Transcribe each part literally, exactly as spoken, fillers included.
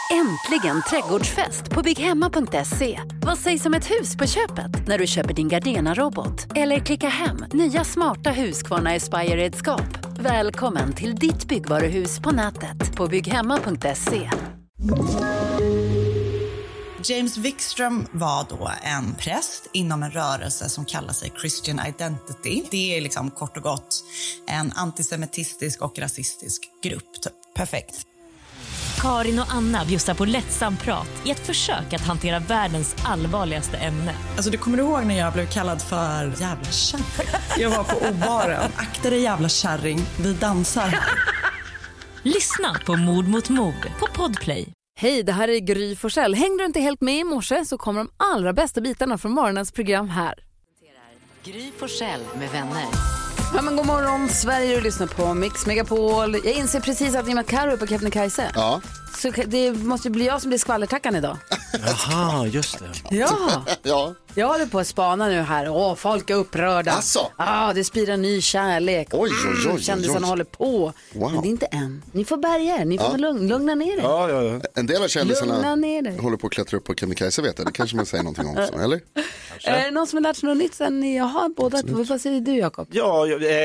Äntligen trädgårdsfest på bygghemma punkt se. Vad sägs om ett hus på köpet när du köper din Gardena-robot? Eller klicka hem nya smarta Husqvarna Aspire-redskap. Välkommen till ditt byggvaruhus på nätet på bygghemma punkt se. James Wikström var då en präst inom en rörelse som kallar sig Christian Identity. Det är liksom kort och gott en antisemitistisk och rasistisk grupp. Typ. Perfekt. Karin och Anna bjussar på lättsam prat i ett försök att hantera världens allvarligaste ämne. Alltså du kommer ihåg när jag blev kallad för jävla kärring? Jag var på O-baren. Akta dig jävla kärring, vi dansar. Lyssna på Mord mot mord på Podplay. Hej, det här är Gry Forssell. Hängde du inte helt med i morse så kommer de allra bästa bitarna från morgonens program här. Gry Forssell med vänner. Ja, men god morgon, Sverige, du lyssnar på Mix Megapol. Jag inser precis att i och med att Karo är på Kebnekaise. Ja. Så det måste bli jag som blir skvallertackan idag. Jaha, just det. Ja. Ja. Jag håller på att spana nu här. Åh, folk är upprörda. Asså? Ja, det sprider en ny kärlek. Oj, oj, oj. Kändisarna håller på. Wow. Men det är inte än. Ni får bärga er. Ni får Ja. lugna, lugna ner er. Ja, ja, ja. En del av Lugna kändisarna ner dig. håller på att klättra upp på Kebnekaise, vet jag. Det kanske man säger någonting om också, eller? Är det någon som har lärt sig något nytt sen ni har båda? Vad säger du, Jakob? Ja,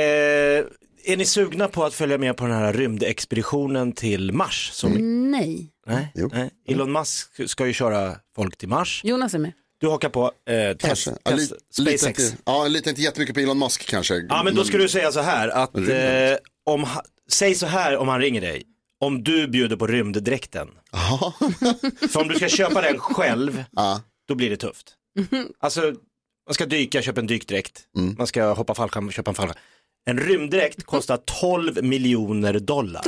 eh, är ni sugna på att följa med på den här rymdexpeditionen till Mars? Som... Nej. Nej, Jo. nej. Elon Musk ska ju köra folk till Mars. Jonas är med. Du hakar på eh, test, Kanske. Ja, li- test, lite SpaceX. inte, ja, lite inte jättemycket på Elon Musk kanske. Ja, men då ska du säga så här att eh, om, ha- säg så här om han ringer dig. Om du bjuder på rymddräkten. Ja. För om du ska köpa den själv, Ja. då blir det tufft. Alltså, man ska dyka, köpa en dykdräkt. Mm. Man ska hoppa fallskärm, köpa en fallskärm. En rymddräkt kostar tolv miljoner dollar.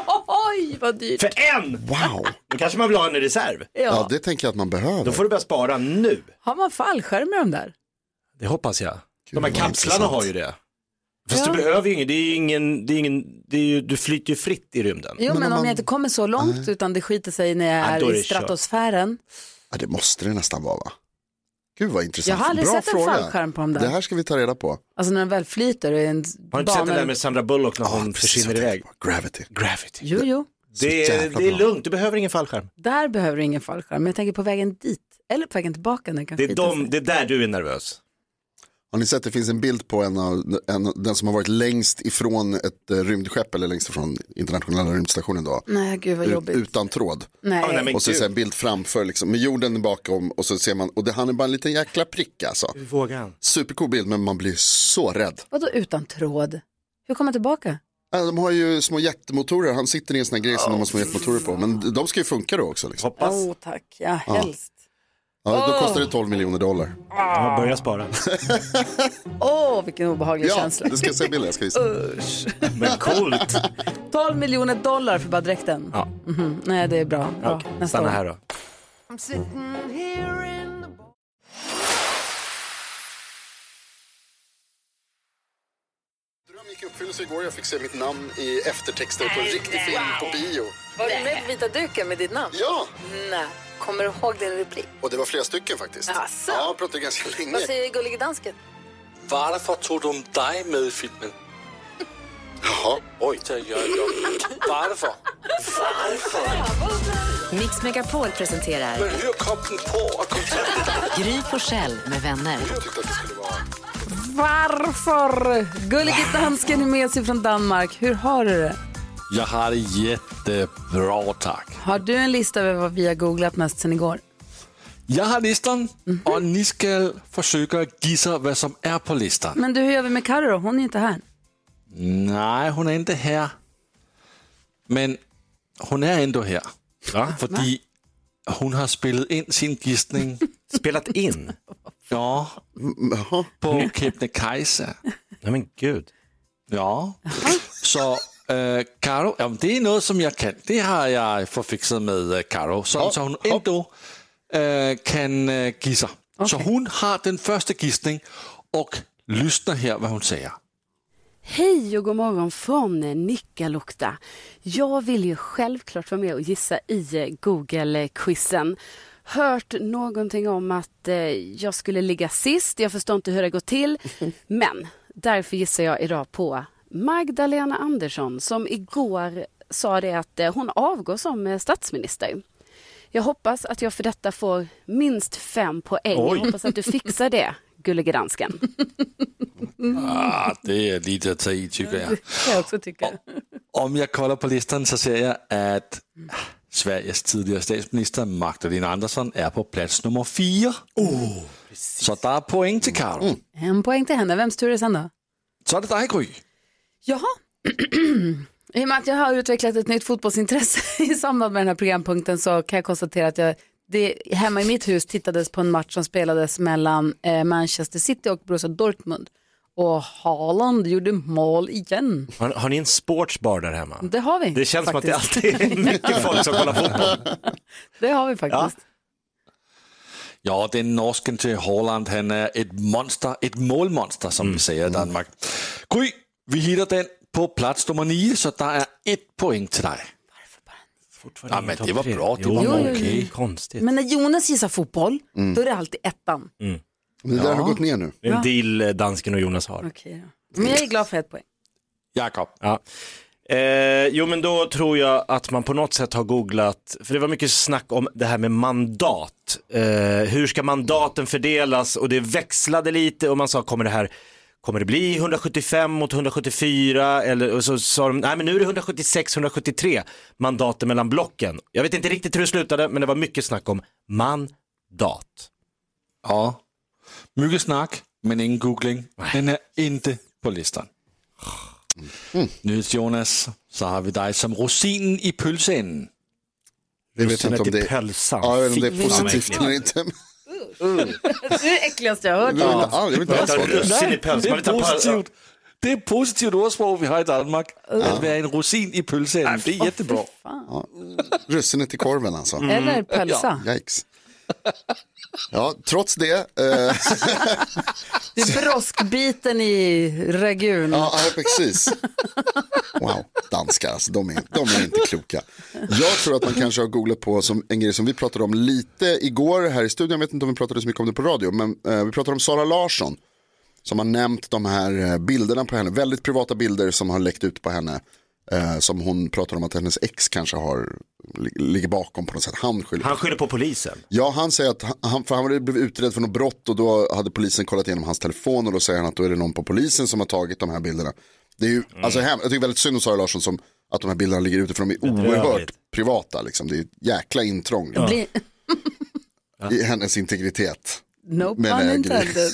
Oj, vad dyrt. För en! Wow. Då kanske man vill ha en i reserv. Ja. Ja, det tänker jag att man behöver. Då får du börja spara nu. Har man fallskärm med de där? Det hoppas jag. De här vad kapslarna intressant. har ju det. Fast Ja. du behöver ju ingen, det är ju ingen, det är ingen det är ju, du flyter ju fritt i rymden. Jo, men, Men om om man- jag inte kommer så långt utan det skiter sig när jag Ja, är då är i det kört. stratosfären. Ja, det måste det nästan vara, va? Gud vad intressant. Jag har aldrig Bra sett en fråga. fallskärm på dem där. Det här ska vi ta reda på. Alltså när den väl flyter och är en Har du inte sett den bana- där med Sandra Bullock när hon Ja, precis försvinner vad jag iväg? tänkte på. Gravity. Gravity. Jo, jo. Det är, jävla det är bra. lugnt, du behöver ingen fallskärm. Där behöver du ingen fallskärm. Men jag tänker på vägen dit. Eller på vägen tillbaka när den kan Det är, skita de, sig. det är där du är nervös. Har ni sett, det finns en bild på en av en, den som har varit längst ifrån ett eh, rymdskepp eller längst ifrån internationella rymdstationen då. Nej, gud vad Ut, jobbigt. utan tråd. Nej. Ja, nej, men Och så gud. ser en bild framför liksom, med jorden bakom och så ser man, och det, han är bara en liten jäkla prick alltså. Hur vågar han? Supercool bild, men man blir så rädd. Vadå utan tråd? Hur kommer man tillbaka? Ja, de har ju små jättemotorer, han sitter i en sån här grej som de har små jättemotorer på, men de ska ju funka då också liksom. Hoppas. Åh, oh, tack. Ja, helst. Ja, då kostar det tolv miljoner dollar. Ja, börja spara. Åh, oh, vilken obehaglig Ja, känsla. det ska jag se bilder, jag ska visa. Usch. Men coolt. tolv miljoner dollar för bara dräkten. Ja. Mhm. Nej, det är bra. bra. Okej, Nästa stanna år. här då. Dröm gick i uppfyllelse igår, jag fick se mitt namn i eftertexten på en riktig film på bio. Var du med på vita duken med ditt namn? Ja, Nej. Kommer du ihåg din replik? och det var flera stycken faktiskt. Jaså? Ja, jag pratade ganska länge. Vad säger gullige dansken? Varför tog de dig med i filmen? Jaha. Oj, där gör jag. Varför? Varför? Mix Megapol presenterar Men hur kom den på att konceptet? Gry Forssell med vänner. Jag tyckte att det skulle vara... Varför? Gullige dansken är med sig från Danmark. Hur har du det? Jag har det jättebra, tack. Har du en lista över vad vi har googlat mest sen igår? Jag har listan och ni ska försöka gissa vad som är på listan. Men du, hur gör vi med Karo då? Hon är inte här. Nej, hon är inte här. Men hon är ändå här. Va? För hon har spelat in sin gissning. Spelat in? Ja, Jaha. på Kebnekaise. Nej men gud. Ja, så äh, Karo, ja, det är något som jag kan. Det har jag förfixat med äh, Karo, så, Ja, så hon ja. ändå äh, kan äh, gissa. Så hon har den första gissning och lyssna här vad hon säger. Hej och god morgon från Nikkaluokta. Jag vill ju självklart vara med och gissa i Google-quizen. Hört någonting om att eh, jag skulle ligga sist. Jag förstår inte hur det går till. Men därför gissar jag idag på Magdalena Andersson som igår sa det att eh, hon avgår som eh, statsminister. Jag hoppas att jag för detta får minst fem poäng. Oj. Jag hoppas att du fixar det, gullige dansken. Ah, det är lite att ta i, tycker jag. Det kan jag också tycka. Om jag kollar på listan så ser jag att Sveriges tidigare statsminister Magdalena Andersson är på plats nummer fyra. Oh, så där är poäng till Karo. Mm. En poäng till henne. Vems tur är det sen då? Så är det dig, Gry. Jaha. I och med att jag har utvecklat ett nytt fotbollsintresse i samband med den här programpunkten så kan jag konstatera att jag det, hemma i mitt hus tittades på en match som spelades mellan eh, Manchester City och Borussia Dortmund. Och Haaland gjorde mål igen. Har, har ni en sportsbar där hemma? Det har vi. Det känns faktiskt. som att det alltid är mycket folk som kollar fotboll. Det har vi faktiskt. Ja, ja den norsken till Haaland, han är ett monster, ett målmonster som mm. vi säger i Danmark. Gry, vi hittar den på plats nummer nio, så där är ett poäng till dig. Varför bara Ja, men det var bra, det jo, var jo, okej. Okay. Konstigt. Men när Jonas gissar fotboll, mm. då är det alltid ettan. Mm. Det där ja. har gått ner nu. En deal dansken och Jonas har. Okej då. Men jag är glad för ett poäng. Jakob. Ja. Eh, jo men då tror jag att man på något sätt har googlat, för det var mycket snack om det här med mandat. Eh, hur ska mandaten fördelas, och det växlade lite och man sa, kommer det här kommer det bli hundrasjuttiofem mot hundrasjuttiofyra, eller och så sa de, nej men nu är det hundrasjuttiosex hundrasjuttiotre mandaten mellan blocken. Jag vet inte riktigt hur det slutade, men det var mycket snack om mandat. Ja. Mycket snack, men ingen googling. Den är inte på listan. Mm. Nu Jonas, så har vi dig som rosinen i pölsen. Jag vet inte om det, pölsan. Ja, jag vet inte om det är positivt eller inte. Uh. Det är det äckligaste jag har hört. Ja. Ja, jag vet inte Nej, det, är positivt. Det är positivt ordspråk vi har i Danmark. Uh. Att vara en rosin i pölsen. Det är jättebra. Ja. Russinet i korven alltså. Mm. Eller pölsa. Ja. Yikes. Ja, trots det. Eh... det är broskbiten i ragun. Ja, precis. Wow, danskar, alltså, de, är, de är inte kloka. Jag tror att man kanske har googlat på som en grej som vi pratade om lite igår här i studion. Jag vet inte om vi pratade så mycket om det på radio, men eh, vi pratade om Sara Larsson som har nämnt de här bilderna på henne. Väldigt privata bilder som har läckt ut på henne. Eh, som hon pratar om att hennes ex kanske har ligger bakom på något sätt. Han skyller, han skyller på polisen. Ja, han säger att han, för han hade blivit utredd för något brott och då hade polisen kollat igenom hans telefon och då säger han att då är det någon på polisen som har tagit de här bilderna. Det är ju, mm. alltså, jag tycker väldigt synd om Sara Larsson som att de här bilderna ligger ute för de är oerhört privata liksom. Det är ett jäkla intrång ja. Blir... i hennes integritet. No pun intended.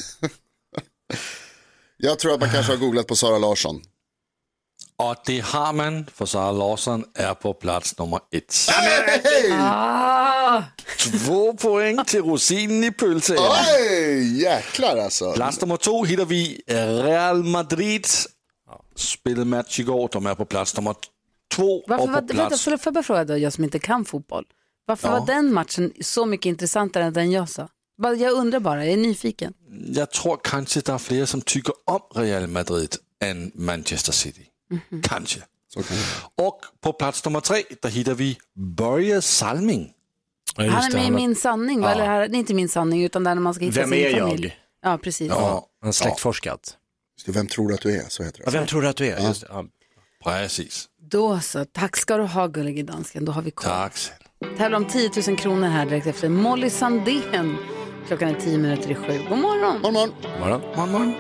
Jag tror att man kanske har googlat på Sara Larsson. Och det har man, för Sara Larsson är på plats nummer ett. Hey! Ah! Två poäng till rosinen i pölsen. Oj, jäklar alltså. Plats nummer två hittar vi Real Madrid. Spelade match igår, de är på plats nummer två. Varför och på var, plats... vänta, får jag bara fråga då, jag som inte kan fotboll. Varför ja. var den matchen så mycket intressantare än den jag sa? Jag undrar bara, jag är nyfiken. Jag tror kanske det är fler som tycker om Real Madrid än Manchester City. Mm-hmm. Kanske. Okay. Och på plats nummer tre, där hittar vi Börje Salming. Ja, han är med i Min sanning, ja. Eller här, det är inte Min sanning utan där man ska hitta vem sin är familj. Jag? Ja, precis. Ja, han har släktforskat. Ja. Vem tror du att du är? Så heter det. Ja, vem tror du att du är? Ja. Just det. Ja. Precis. Då så, tack ska du ha gullige dansken, då har vi koll. Tack. Tävlar om tio tusen kronor här direkt efter Molly Sandén. Klockan är tio minuter i sju. God morgon. God morgon. God morgon. God morgon.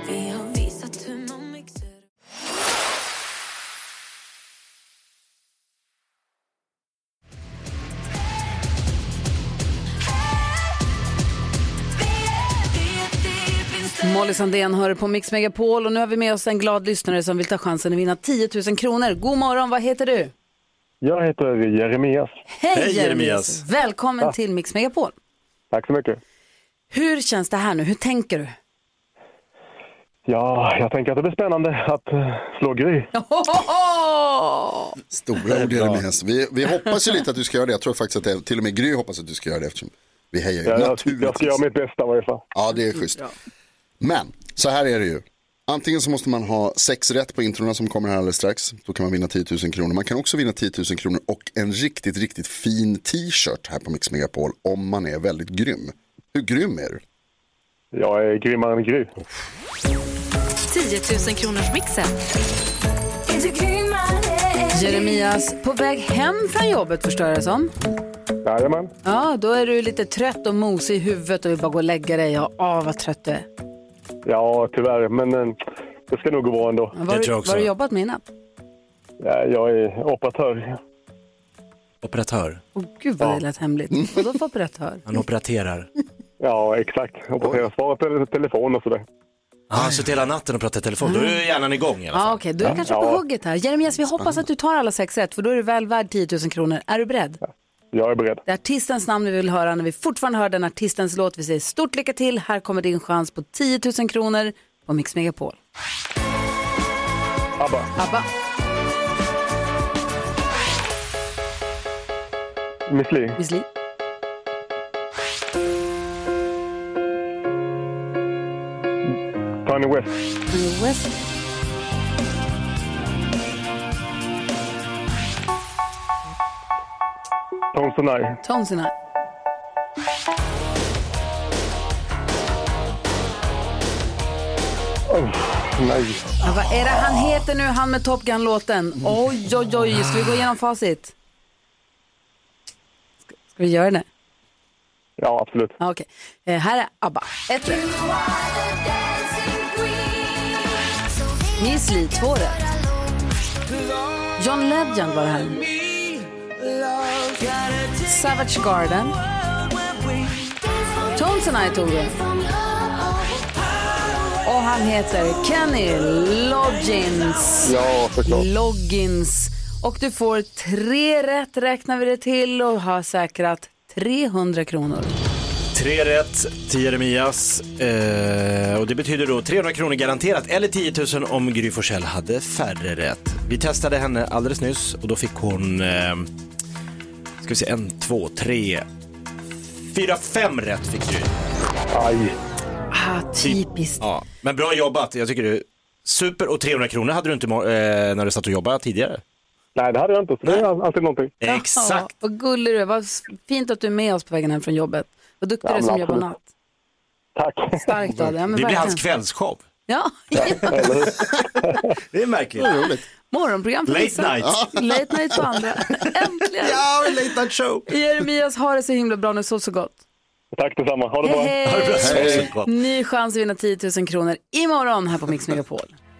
Molly Sandén hör på Mix Megapol och nu har vi med oss en glad lyssnare som vill ta chansen att vinna tio tusen kronor. God morgon, vad heter du? Jag heter Jeremias. Hej, Hej Jeremias. Välkommen ja. till Mix Megapol. Tack så mycket. Hur känns det här nu? Hur tänker du? Ja, jag tänker att det blir spännande att slå Gry. Stora ord Jeremias. Vi, vi hoppas ju lite att du ska göra det. Jag tror faktiskt att det, till och med Gry hoppas att du ska göra det eftersom vi hejar ju ja, naturligtvis. Jag ska göra mitt bästa i varje fall. Ja, det är schysst. Ja. Men, så här är det ju. Antingen så måste man ha sex rätt på introna som kommer här alldeles strax. Då kan man vinna tio tusen kronor. Man kan också vinna tio tusen kronor och en riktigt, riktigt fin t-shirt här på Mix Megapol om man är väldigt grym. Hur grym är du? Jag är grymmare än Gry. tio tusen kronors mixen. Jeremias, på väg hem från jobbet förstår jag det som. Jajamän. Ja, då är du lite trött och mosig i huvudet och vill bara gå och lägga dig. Ja, åh, vad trött du är. Ja, tyvärr. Men eh, det ska nog gå bra ändå. Vad har du jobbat med innan? Ja, jag är operatör. Operatör? Åh gud vad det lät hemligt. Vadå för operatör? Han operaterar. Ja, exakt. Operaterar, svarar på telefon och sådär. Ja, ah, så hela natten och pratar i telefon. Då är ju hjärnan igång i alla fall. Ja, okej. Okay. Du är ja. kanske på ja. hugget här. Jeremias, vi hoppas att du tar alla sex rätt, för då är du väl värd tio tusen kronor. Är du beredd? Ja. Jag är beredd. Det är artistens namn vi vill höra när vi fortfarande hör den artistens låt. Vi säger stort lycka till. Här kommer din chans på tio tusen kronor på Mix Megapol. Abba. Abba. Miss Li. Miss Li. Kanye West. Kanye West. Tones and I. Tones and I. Oh, nej. Ja, vad är det han heter nu, han med Top Gun-låten? Oj, oj, oj. Ska vi gå igenom facit? Ska, ska vi göra det? Ja, absolut. Ja, okej. Eh, här är ABBA. Ett rätt. Miss Li, två rätt. John Legend var det här. Savage Garden. Tones and I tog det. Och han heter Kenny Loggins. Ja, såklart. Loggins. Och du får tre rätt, räknar vi det till, och har säkrat trehundra kronor. Tre rätt till Jeremias. Eh, och det betyder då trehundra kronor garanterat. Eller tio tusen om Gry Forssell hade färre rätt. Vi testade henne alldeles nyss och då fick hon... Eh, ska vi se, en, två, tre, fyra, fem rätt fick du. Aj. Ah, typiskt. Ja, men bra jobbat. Jag tycker du super. Och trehundra kronor hade du inte eh, när du satt och jobbade tidigare. Nej, det hade jag inte. Så det är alltid någonting. Exakt. Ja, vad gullig du är. Vad fint att du är med oss på vägen hem från jobbet. Vad duktig du är som jobbar natt. Tack. Starkt av det. Ja, det blir hans kvällsshow. Ja. Det är märkligt. Det är roligt. Morgonprogram för Late vissa. night. Late night för andra. Äntligen. Ja, late night show. Jeremias, har det så himla bra nu, så så gott. Tack detsamma. Ha det bra. Hej, ha det bra. hej. Hej. Ny chans att vinna tio tusen kronor imorgon här på Mix Megapol.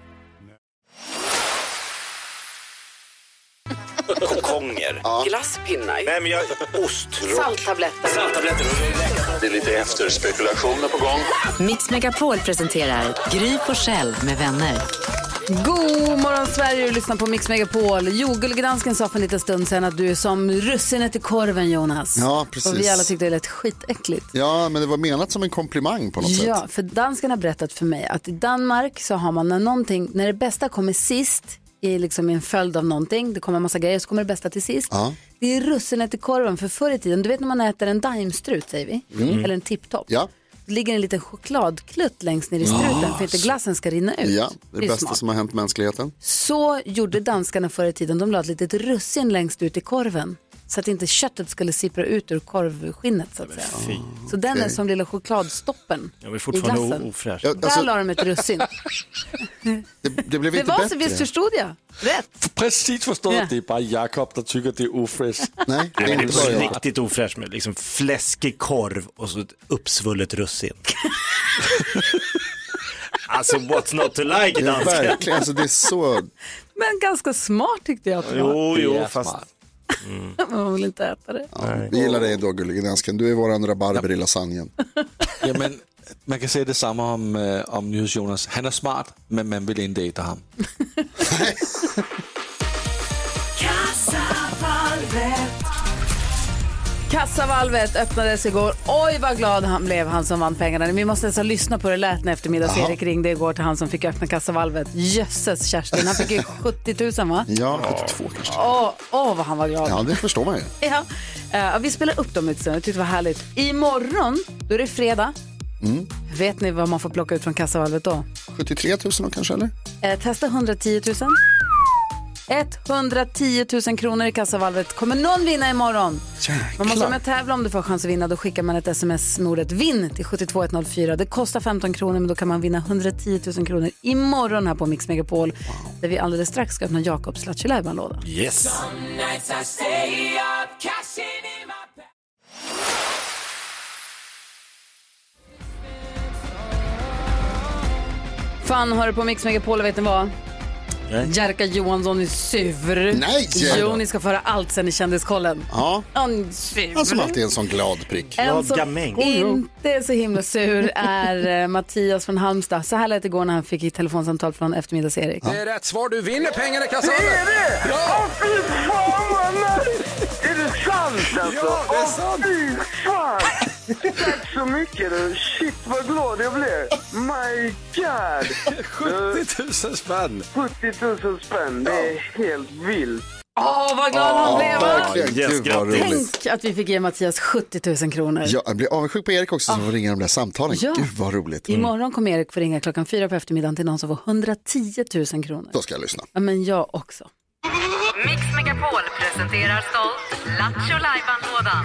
Kokonger. Ja. Glasspinnar. Nej, men jag... Ost. Salttabletter. Salttabletter. Det är lite efterspekulationer på gång. Mix Megapol presenterar Gry Forssell med vänner. God morgon Sverige, du lyssnar på Mix Megapol. Jo, Gullegransken sa för en liten stund sedan att du är som russinet i korven, Jonas. Ja, precis. Och vi alla tyckte det lät skitäckligt. Ja, men det var menat som en komplimang på något sätt. Ja, för danskarna har berättat för mig att i Danmark så har man när någonting, när det bästa kommer sist i liksom en följd av någonting, det kommer en massa grejer, så kommer det bästa till sist. Ja. Det är russinet i korven, för förr i tiden, du vet när man äter en daimstrut, säger vi, mm. eller en tipptopp. Ja. Det ligger en liten chokladklutt längst ner i struten oh, för inte glassen ska rinna ut. Ja, det är det bästa smart. som har hänt mänskligheten. Så gjorde danskarna förr i tiden. De la ett litet russin längst ut i korven, så att inte köttet skulle sippra ut ur korvskinnet, så att säga. Fy. Så den är som lilla chokladstoppen jag är i fortfarande glassen. ofräsch. Ja, alltså, där la de ett russin. det, det blev Det inte var bättre. så, visst förstod jag. Rätt. Precis förstått, Ja. det är bara Jakob som tycker det är ofräsch. Nej, det Det är är inte bara jag. riktigt ofräsch med liksom fläskig korv och så ett uppsvullet russin. Alltså, what's not to like i Ja, dansken? verkligen, alltså det är så... Men ganska smart tyckte jag att det var. Jo, Det jo, är fast... smart. Man vill inte äta det. Ja, vi gillar dig ändå, Gullegransken. Du är våran rabarber i lasagnen. Ja, men man kan säga detsamma om, uh, om Nyhets Jonas. Han är smart, men man vill inte äta ham. Kassavalvet öppnades igår. Oj, vad glad han blev, han som vann pengarna. Vi måste alltså lyssna på det lät när eftermiddags-Erik ringde igår till han som fick öppna kassavalvet. Jösses, Kerstin. Han fick ju sjuttio tusen, va? Ja, sjuttiotvå kanske. Åh, åh, vad han var glad. Ja, det förstår man ju. Ja. Uh, vi spelar upp dem lite stund. Jag tyckte det var härligt. Imorgon, då är det fredag. Mm. Vet ni vad man får plocka ut från kassavalvet då? sjuttiotre tusen då kanske, eller? Uh, testa hundratio tusen. etthundratio tusen kronor i kassavalvet. Kommer någon vinna imorgon? Jäklar. Man måste med tävla om du får chans att vinna. Då skickar man ett sms med ordet vinn till sju två ett noll fyra. Det kostar femton kronor, men då kan man vinna hundratio tusen kronor imorgon här på Mix Megapol. Wow. Där vi alldeles strax ska öppna Jakobs Lattjo Lajban-låda. Yes. Fan, har du på Mix Megapol, vet ni vad? Nej. Jerka Johansson är sur. Nej, Jo, ni ska föra allt sen i kändiskollen. Ja. Han är sur. Han som alltid är en sån glad prick. En som inte är så himla sur är eh, Mattias från Halmstad. Så här lät det igår när han fick ett telefonsamtal från eftermiddags-Erik. Det är rätt svar, du vinner pengarna i kassan. Det är det! Ja! Åh, fy fan, vad nice! Är det sant alltså? Ja, det är sant. Åh, fy fan! Tack så mycket du. Shit, vad glad jag blev. My God! sjuttio tusen spänn. sjuttio tusen spänn, det är helt vilt. Åh, vad glad han blev! Verkligen, Yes, gud vad roligt. Tänk att vi fick ge Mattias sjuttio tusen kronor. Ja, jag blir avundsjuk på Erik också som får ringa de där samtalen. Ja. Gud vad roligt. Mm. Imorgon kommer Erik få ringa klockan fyra på eftermiddagen till någon som får hundratio tusen kronor. Då ska jag lyssna. Ja, men jag också. Mix Megapol presenterar stolt Lattjo Lajban-lådan.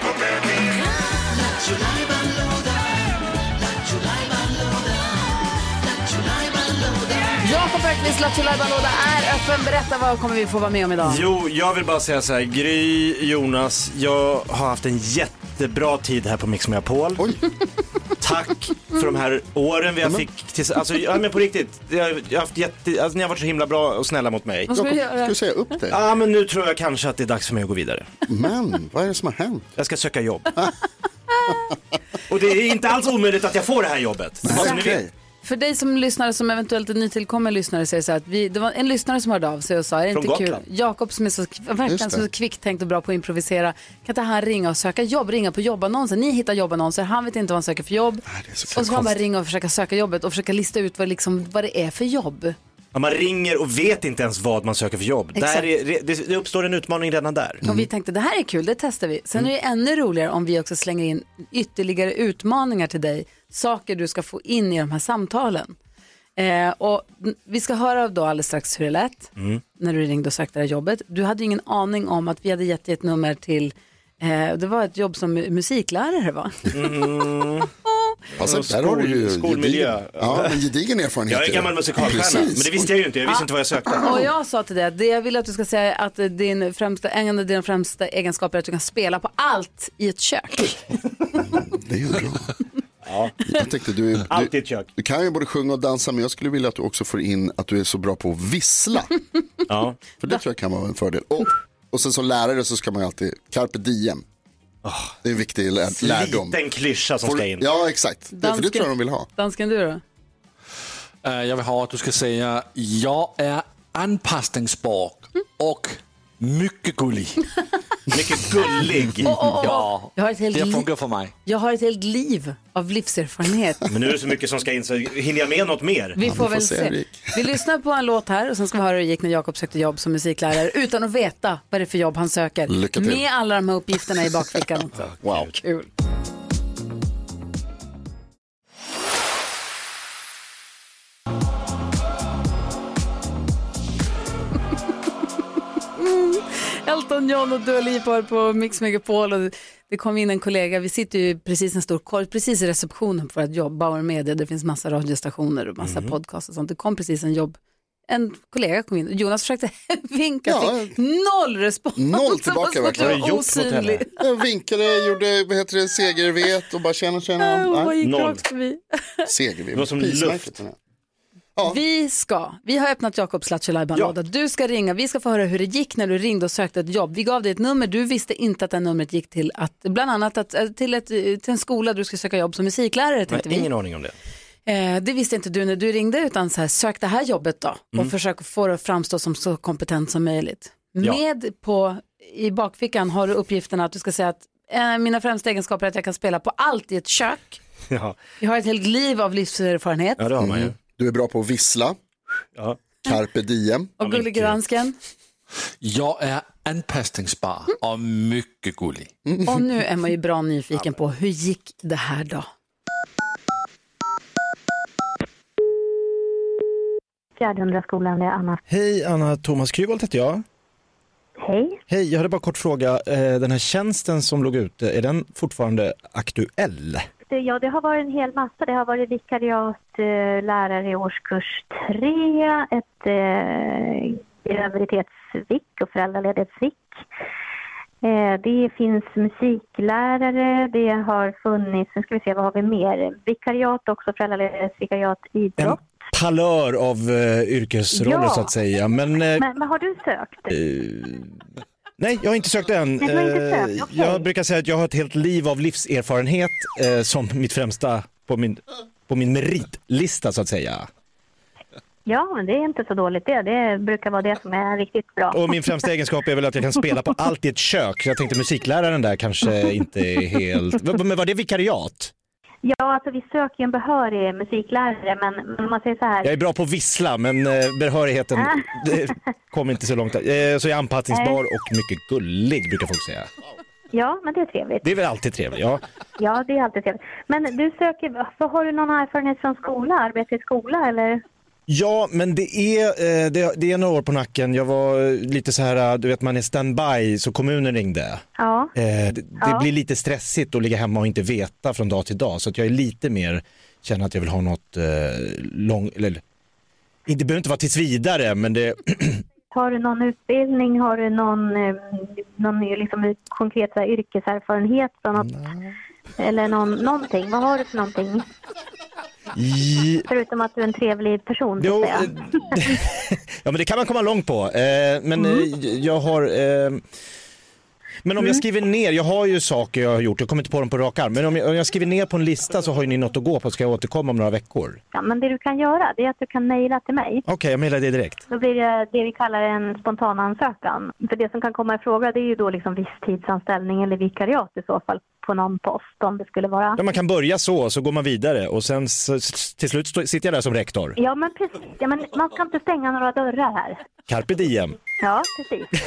Jakob Öqvist Lattjo Lajban-låda är öppen. Berätta, vad kommer vi få vara med om idag? Jo, jag vill bara säga så här, Gry, Jonas, jag har haft en jättebra tid här på Mix Megapol. Oj. Tack för de här åren vi har fick till, alltså, ja, men på riktigt, jag, jag har haft jätte, alltså, ni har varit så himla bra och snälla mot mig. Vad ska Jakob, vi ska göra? du säga upp dig? Ja, men nu tror jag kanske att det är dags för mig att gå vidare. Men, vad är det som har hänt? Jag ska söka jobb. Och det är inte alls omöjligt att jag får det här jobbet. Det var som ni Okej. vet. För dig som lyssnare, som eventuellt är nytillkommen lyssnare, säger så här att vi, det var en lyssnare som hörde av sig och sa, är det Från inte kul? Gotland. Jakob som är så, verkligen Just det. så kvickt tänkt och bra på att improvisera, kan inte han ringa och söka jobb, ringa på jobbannonser, ni hittar jobbannonser, han vet inte vad han söker för jobb, Nej, det är så och så får han bara konstigt. ringa och försöka söka jobbet och försöka lista ut vad, liksom, vad det är för jobb. Ja, man ringer och vet inte ens vad man söker för jobb. Exakt. Där är, det, det uppstår en utmaning redan där. Och vi tänkte, det här är kul, det testar vi. Sen är det ännu roligare om vi också slänger in ytterligare utmaningar till dig, saker du ska få in i de här samtalen. Eh, och n- vi ska höra då alldeles strax hur det lät Mm. när du ringde och sökte det här jobbet. Du hade ju ingen aning om att vi hade gett dig ett nummer till, eh, det var ett jobb som mu- musiklärare, va? Mm. Alltså, Skol- där har du ju skolmiljö. gedigen, ja, en gedigen erfarenhet. Jag är gammal musikalstjärna, men det visste jag ju inte. Jag visste inte vad jag sökte. Och jag sa till dig att det jag vill att du ska säga att din främsta, en av dina främsta egenskaper är att du kan spela på allt i ett kök. Det är ju bra. Ja. Jag tänkte, du, Allt i du, ett kök. du kan ju både sjunga och dansa, men jag skulle vilja att du också får in att du är så bra på att vissla. Ja. För det tror jag kan vara en fördel. Och, och sen som lärare så ska man ju alltid, carpe diem. Det är en viktig lär, lärdom. Liten klyscha som Får- ska in. Ja, exakt. Det, för det tror jag de vill ha. Dansken, du då? Uh, jag vill ha att du ska säga, jag är anpassningsbar och mycket gullig. Mycket gullig. Oh, oh, oh. Ja, Jag har ett helt det li- funkar för mig. Jag har ett helt liv av livserfarenhet. Men nu är det så mycket som ska in så hinner jag med något mer? Vi får får väl se, se. Erik. Vi lyssnar på en låt här och sen ska vi höra hur det gick när Jakob sökte jobb som musiklärare utan att veta vad det är för jobb han söker. Lycka till. Med alla de här uppgifterna i bakfickan också. Wow. Kul. Elton John och Dua Lipa har på Mix Megapol och det kom in en kollega, vi sitter ju precis en stor korg, precis i receptionen för att jobba, Bauer Media, det finns massa radiostationer och massa Mm. podcast och sånt. Det kom precis en jobb, en kollega kom in och Jonas försökte vinka, Ja. fick noll respons. Noll tillbaka, Som att verkligen. jag var osynlig. Jag vinkade, gjorde vad heter det, segervet och bara känna, känna. Och Nej. gick Noll. rakt förbi. Segervet. Det var som Prismärket, luft. menar jag. Ja. Vi ska, vi har öppnat Jakobs Lattjo Lajban-låda. Du ska ringa, vi ska få höra hur det gick när du ringde och sökte ett jobb. Vi gav dig ett nummer, du visste inte att det numret gick till att, bland annat att, till, ett, till en skola där du ska söka jobb som musiklärare, Jag tänkte har vi. ingen aning om det. Eh, det visste inte du när du ringde, utan så här, sök det här jobbet då och Mm. försök få det att framstå som så kompetent som möjligt. Ja. Med på, i bakfickan har du uppgiften att du ska säga att eh, mina främsta egenskaper är att jag kan spela på allt i ett kök. Ja, Jag har ett helt liv av livserfarenhet. ja det har man ju. Du är bra på att vissla. Ja. Carpe diem. Och gullig gransken. Jag är anpassningsbar och mycket gullig. Och nu är man ju bra nyfiken på hur gick det här då? Fjärdehundraskolan, det är Anna. Hej Anna, Thomas Kryvold heter jag. Hej. Hej, jag hade bara kort fråga. Eh, Den här tjänsten som låg ute, är den fortfarande aktuell? Det, ja, det har varit en hel massa. Det har varit vikariat, eh, lärare i årskurs tre, ett eh, graviditetsvick och föräldraledighetsvick. Eh, det finns musiklärare, det har funnits, nu ska vi se, vad har vi mer? Vikariat också, föräldraledighetsvikariat, idrott. palör av uh, yrkesroller Ja. så att säga. Men, uh, Men, men har du sökt? uh, nej, jag har inte sökt än. Nej, du har inte Uh, sökt, okej. Jag brukar säga att jag har ett helt liv av livserfarenhet uh, som mitt främsta på min, på min meritlista så att säga. Ja, men det är inte så dåligt det. Det brukar vara det som är riktigt bra. Och min främsta egenskap är väl att jag kan spela på allt i ett kök. Så jag tänkte musikläraren där kanske inte är helt... Men var det vikariat? Ja, alltså vi söker ju en behörig musiklärare, men om man säger så här... Jag är bra på att vissla, men eh, behörigheten det kommer inte så långt. där. Eh, så jag är anpassningsbar och mycket gullig, brukar folk säga. Ja, men det är trevligt. Det är väl alltid trevligt, ja. Ja, det är alltid trevligt. Men du söker... Så har du någon erfarenhet från skola? Arbete i skola, eller? Ja, men det är, eh, det, det är några år på nacken. Jag var lite så här, du vet, man är standby, så kommunen ringde. Ja. Eh, det det Ja. blir lite stressigt att ligga hemma och inte veta från dag till dag. Så att jag är lite mer, känner att jag vill ha något eh, lång... Eller, det behöver inte vara tills vidare, men det... Har du någon utbildning? Har du någon, eh, någon liksom, konkret så här, yrkeserfarenhet? Från något, eller någon, någonting? Vad har du för någonting? I... Förutom att du är en trevlig person, så Jo, att säga. ja, men det kan man komma långt på. Eh, men Mm. eh, jag har... Eh, men om Mm. jag skriver ner, jag har ju saker jag har gjort, jag kommer inte på dem på rak arm. Men om jag, om jag skriver ner på en lista så har ju ni något att gå på, ska jag återkomma om några veckor. Ja, men det du kan göra, det är att du kan mejla till mig. Okej, okay, jag mejlar det direkt. Då blir det det vi kallar en spontan ansökan. För det som kan komma i fråga, det är ju då liksom visstidsanställning eller vikariat i så fall på någon post, om det skulle vara. Ja, man kan börja så, så går man vidare och sen så, till slut stå, sitter jag där som rektor. Ja, men precis. Ja, men man ska inte stänga några dörrar här. Carpe diem, Ja, precis.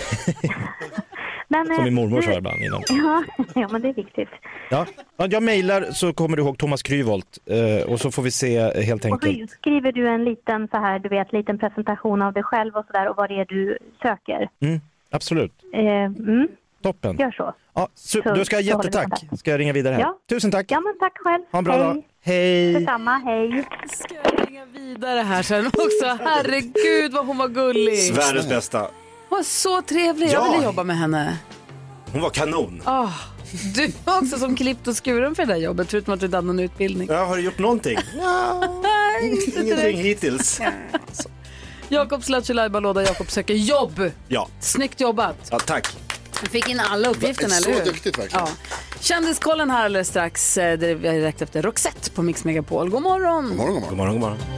Men, som min mormor du- sa ibland innan. Ja, ja, men det är viktigt. Ja, ja, jag mejlar så kommer du ihåg Thomas Kryvolt eh, och så får vi se eh, helt Och enkelt. så skriver du en liten så här, du vet, liten presentation av dig själv och sådär och vad det är du söker. Mm, absolut. Eh, mm. Toppen. Gör så. Ja, su- Så- du ska ha så håller vi jättetack. kontakt. Ska jag ringa vidare här? Ja. Tusen tack. Ja, men tack själv. Ha en bra Hej. dag. Hej. Detsamma, hej. Ska jag ringa vidare här sen också? Herregud vad hon var gullig. Världens bästa. Hon var så trevlig, jag Ja. ville jobba med henne. Hon var kanon. Oh, du var också som klippt och skuren för det där jobbet, förutom att du inte hade någon utbildning. Ja, har du gjort någonting? Nej, inte Ingenting direkt. hittills. Jakobs Lattjo-lajba-låda, Jakob söker jobb. Ja. Snyggt jobbat. Ja, tack. Vi fick in alla uppgifterna, Så eller hur? duktigt verkligen. Ja. Kändiskollen här alldeles strax. eh, Det är direkt efter Roxette på Mix Megapol. God morgon. God morgon, god morgon. God morgon, god morgon.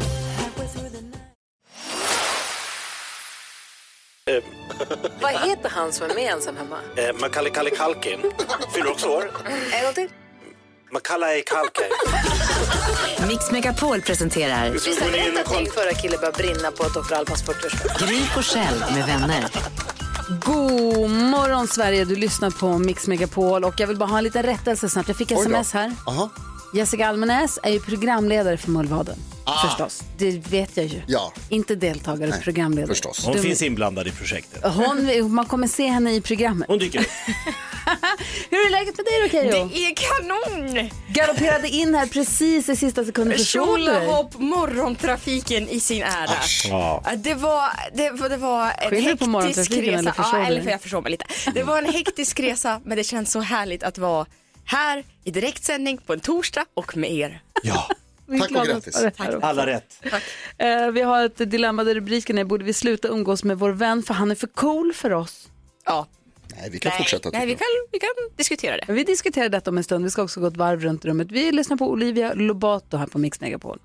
Vad heter han som är med ensam hemma? Eh, Macaulay Kalle Kalkin. Fyller också år. En gång till. Macaulay Kalkin. Mix Megapol presenterar Vi ska berätta att min förra kille började brinna på doktor Alpas fyrtioårsdag. Gry Forssell med vänner. God morgon Sverige, du lyssnar på Mix Megapol och jag vill bara ha en liten rättelse snabbt. Jag fick Oj då. sms här. Aha. Jessica Almenäs är ju programledare för Mullvaden. Ah. Förstås, det vet jag ju. Ja. Inte deltagare, Nej, programledare. förstås. Hon Du- finns inblandad i projektet. Hon, man kommer se henne i programmet. Hon dyker upp. Hur är läget med dig då, Keyyo? Det är kanon! Galopperade in här precis i sista sekunden. Försov du dig? Tjolahopp, morgontrafiken i sin ära. Ja. Det var, det, var- det var en Skiljer du på hektisk morgontrafiken resa. eller försov ja, du eller dig? för jag försov mig lite. Det var en hektisk resa, men det känns så härligt att vara här i direktsändning på en torsdag och med er. Ja. Vi är Tack och glada grattis. för det här också. Alla rätt. Eh, vi har ett dilemma där rubriken är: borde vi sluta umgås med vår vän för han är för cool för oss? Ja. Nej, vi kan Nej, fortsätta. nej tycker vi, jag. kan, vi kan diskutera det. Vi diskuterar detta om en stund. Vi ska också gå ett varv runt rummet. Vi lyssnar på Olivia Lobato här på Mix Megapol.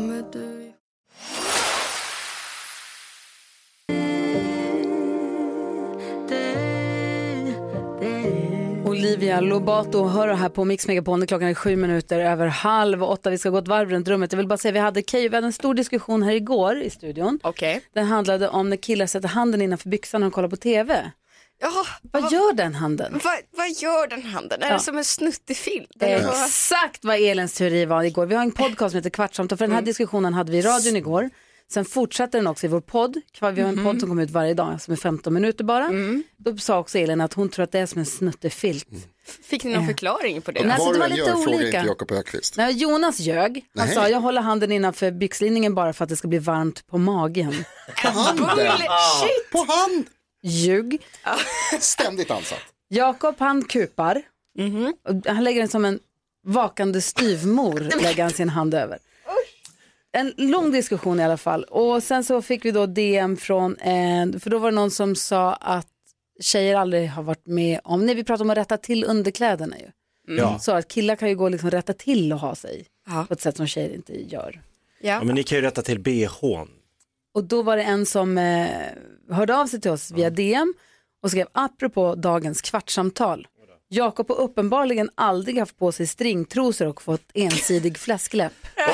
Olivia Lobato hör här på Mix Megapol. Klockan är sju minuter över halv åtta. Vi ska gå ett varv runt rummet. Jag vill bara säga, vi hade, Keyyo, vi hade en stor diskussion här igår i studion. Okej. Den handlade om när killar sätter handen innanför byxan när de kollar på tv. Ja, Vad gör den handen? vad, vad gör den handen? Är Ja. det som en snuttig film? Den var- Exakt vad Elins teori var igår. Vi har en podcast som heter Kvartsamtal. För den här diskussionen hade vi i radion igår. Sen fortsätter den också i vår podd. Vi har en podd som kommer ut varje dag som är femton minuter bara. Då sa också Elin att hon tror att det är som en snuttefilt. Fick ni någon förklaring på det? Nej, alltså, Vad det du var än lite gör, fråga olika. inte Jakob Ökvist. Nej, Jonas ljög. Han Nej. sa jag håller handen innanför byxlinningen bara för att det ska bli varmt på magen. På handen. Bullshit! På hand. Ljug. Ständigt ansatt. Jakob han kupar. Och han lägger den som en vakande styvmor. Lägger han sin hand över. en lång diskussion i alla fall. Och sen så fick vi då D M från en, för då var det någon som sa att tjejer aldrig har varit med om, när vi pratar om att rätta till underkläderna ju. Mm. Ja. Så att killar kan ju gå och liksom rätta till och ha sig ja. på ett sätt som tjejer inte gör. Ja. Ja, men ni kan ju rätta till B H:n. Och då var det en som eh, hörde av sig till oss via D M och skrev apropå dagens kvartssamtal. Jakob har uppenbarligen aldrig haft på sig stringtrosor och fått ensidig fläskläpp.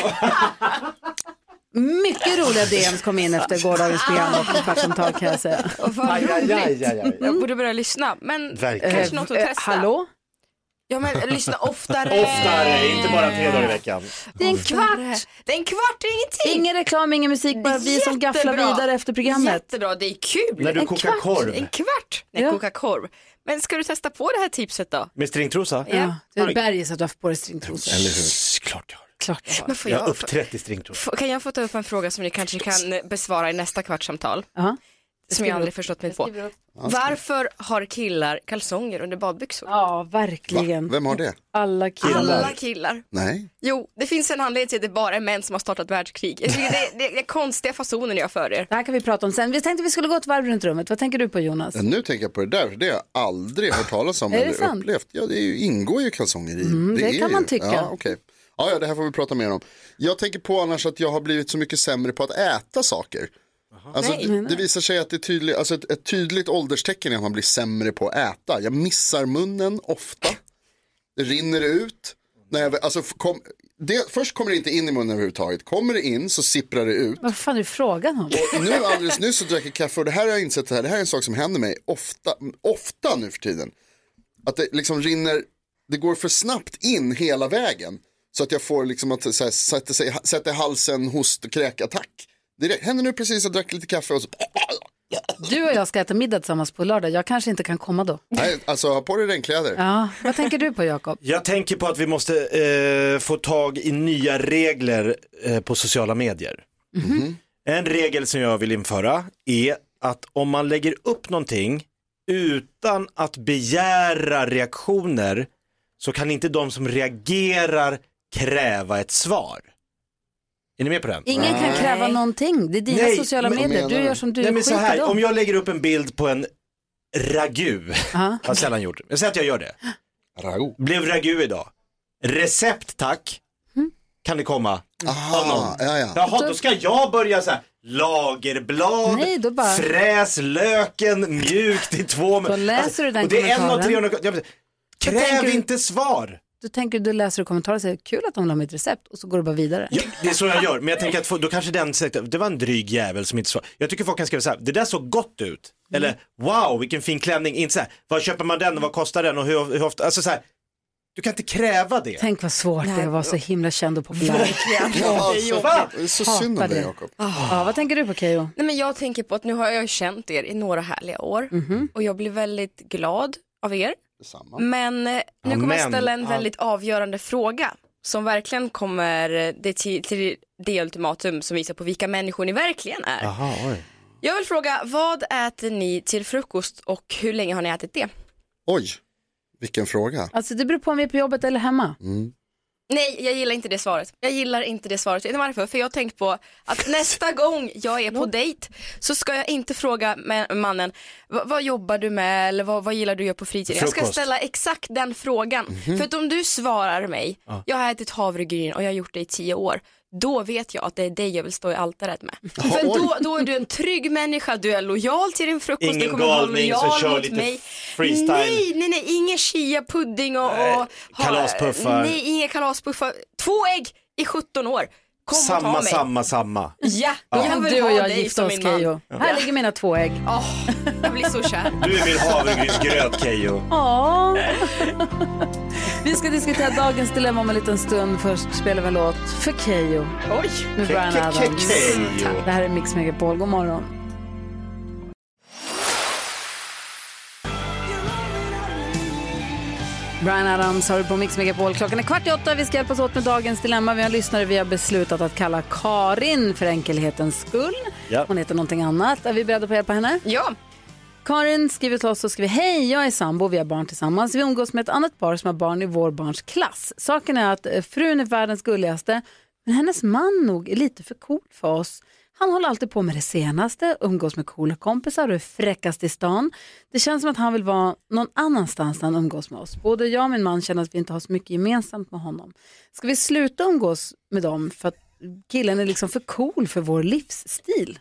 Mycket roliga D Ms kom in efter gårdagens program och kvartssamtal kan jag säga. Vad aj, aj, aj, aj, aj. Jag borde börja lyssna, men verkligen. Kanske något att testa. Eh, hallå? Ja, men lyssna oftare. Oftare, inte bara tre dagar i veckan. Det är en kvart. Det är en kvart, det är ingenting. Ingen reklam, ingen musik, bara vi som gafflar vidare efter programmet. Jättebra, det är kul. När du en kokar kvart. korv. En kvart när jag Ja. kokar korv. Men ska du testa på det här tipset då? Med stringtrosa? Ja, det är berget att du har haft på dig stringtrosor. Eller hur? Klart jag har. Klart jag har. Men får Jag jag, har uppträtt i stringtrosor. kan jag få ta upp en fråga som ni kanske kan besvara i nästa kvartssamtal? Uh-huh. Som jag aldrig förstått mig på. Varför har killar kalsonger under badbyxor? Ja, verkligen. Va? Vem har det? Alla killar. Alla killar. Nej. Jo, det finns en anledning till att det bara är män som har startat världskrig. Jag tycker det, det, det är konstiga fasoner jag för er. Det här kan vi prata om sen. Vi tänkte vi skulle gå ett varv runt rummet. Vad tänker du på, Jonas? Ja, nu tänker jag på det där, för det har jag aldrig hört talas om Är det eller sant? upplevt. Ja, det är ju, ingår ju kalsonger i. Mm, det är kan ju, man tycka. Ja, okay. ja, ja, det här får vi prata mer om. Jag tänker på annars att jag har blivit så mycket sämre på att äta saker. Alltså, det, det visar sig att det är tydligt, alltså ett, ett tydligt ålderstecken är att man blir sämre på att äta. Jag missar munnen ofta. Det rinner ut. När jag, alltså, kom, det, först kommer det inte in i munnen överhuvudtaget. Kommer det in så sipprar det ut. Vad fan är frågan om? Och nu alldeles nyss så drack jag kaffe och det här har jag insett, det här, det här är en sak som händer mig ofta, ofta nu för tiden. Att det liksom rinner, det går för snabbt in hela vägen. Så att jag får liksom att så här, sätta, sig, sätta halsen, host och kräkattack. Det händer nu precis att jag drack lite kaffe och så... Du och jag ska äta middag tillsammans på lördag. Jag kanske inte kan komma då. Nej, alltså ha på dig regnkläder. Ja, vad tänker du på, Jakob? Jag tänker på att vi måste eh, få tag i nya regler eh, på sociala medier. Mm-hmm. En regel som jag vill införa är att om man lägger upp någonting utan att begära reaktioner så kan inte de som reagerar kräva ett svar. Är ni med på den? Ingen kan kräva någonting. Det är dina Nej, sociala men- medier. Du gör som du Nej, men så här, skiter om dem. jag lägger upp en bild på en ragu, Ja. har sällan gjort det. Jag säger att jag gör det. Ragu. Blev ragu idag. Recept tack. Kan det komma? Aha, av någon? ja, ja. Jaha, då ska jag börja så här. Lagerblad, Nej, då bara- fräs löken mjukt i två. Då läser du den och det är en kommentaren. och trehundra. Jag- Kräv tänker du- inte svar. Du tänker du läser i kommentarer och säger kul att de vill ha mitt recept och så går du bara vidare. Ja, det är så jag gör, men jag tänker att få, då kanske den säger, det var en dryg jävel som inte svarade. Jag tycker folk kan skriva så här, det där såg gott ut. Eller wow, vilken fin klänning. Inte så här, vad köper man den och vad kostar den och hur, hur ofta, alltså så här, du kan inte kräva det. Tänk vad svårt det är att vara så himla känd och populär. Verkligen. Ja, Det är så, jobbigt. det är så synd om Hatar dig, det. Jakob. Ja, vad tänker du på, Keyyo? Nej, men jag tänker på att nu har jag känt er i några härliga år Mhm. och jag blir väldigt glad av er. Detsamma. Men eh, nu Ja, kommer jag men- ställa en ja. väldigt avgörande fråga som verkligen kommer det till, till det ultimatum som visar på vilka människor ni verkligen är. Jaha, oj. Jag vill fråga, vad äter ni till frukost och hur länge har ni ätit det? Oj, vilken fråga. Alltså det beror på om vi är på jobbet eller hemma. Mm. Nej, jag gillar inte det svaret. Jag gillar inte det svaret. Vet ni varför? För jag har tänkt på att nästa gång jag är på dejt så ska jag inte fråga med mannen, "Va- vad jobbar du med eller vad, vad gillar du att göra på fritiden? Jag ska Frukost. ställa exakt den frågan. För att om du svarar mig, jag har ätit havregryn och jag har gjort det i tio år. Då vet jag att det är dig jag vill stå i altaret med. För då, då är du en trygg människa, du är lojal till din frukost. Ingen du kommer vara galning som lojal kör mot lite mig. freestyle. Nej, nej, nej, ingen chia-pudding och, Nej, och kalaspuffar. Nej, inga kalaspuffar. Två ägg i sjutton år. Kom och ta Samma, mig. samma, samma. Ja, Då jag kan vill du och ha jag dig gifta som oss, min man. Keyyo. Här ligger mina två ägg. Åh, jag blir så kär. Du är min havregrynsgröt, Keyyo. Ja. Vi ska diskutera dagens dilemma om en liten stund. Först spelar vi en låt för Keyyo. Oj. Med Bryan Ke- ke- Adams. Keyyo. Det här är Mix Megapol. God morgon. Bryan Adams har du på Mix Megapol. Klockan är kvart i åtta. Vi ska hjälpas åt med dagens dilemma. Vi har lyssnare. Vi har beslutat att kalla Karin för enkelhetens skull. Ja. Hon heter någonting annat. Är vi beredda på att hjälpa henne? Ja. Karin skriver till oss och skriver: hej, jag är sambo, vi har barn tillsammans. Vi umgås med ett annat par som har barn i vår barns klass. Saken är att eh, frun är världens gulligaste, Men hennes man nog är lite för cool för oss. Han håller alltid på med det senaste, umgås med coola kompisar och är fräckast i stan. Det känns som att han vill vara någon annanstans när han umgås med oss. Både jag och min man känner att vi inte har så mycket gemensamt med honom. Ska vi sluta umgås med dem för att killen är liksom för cool för vår livsstil?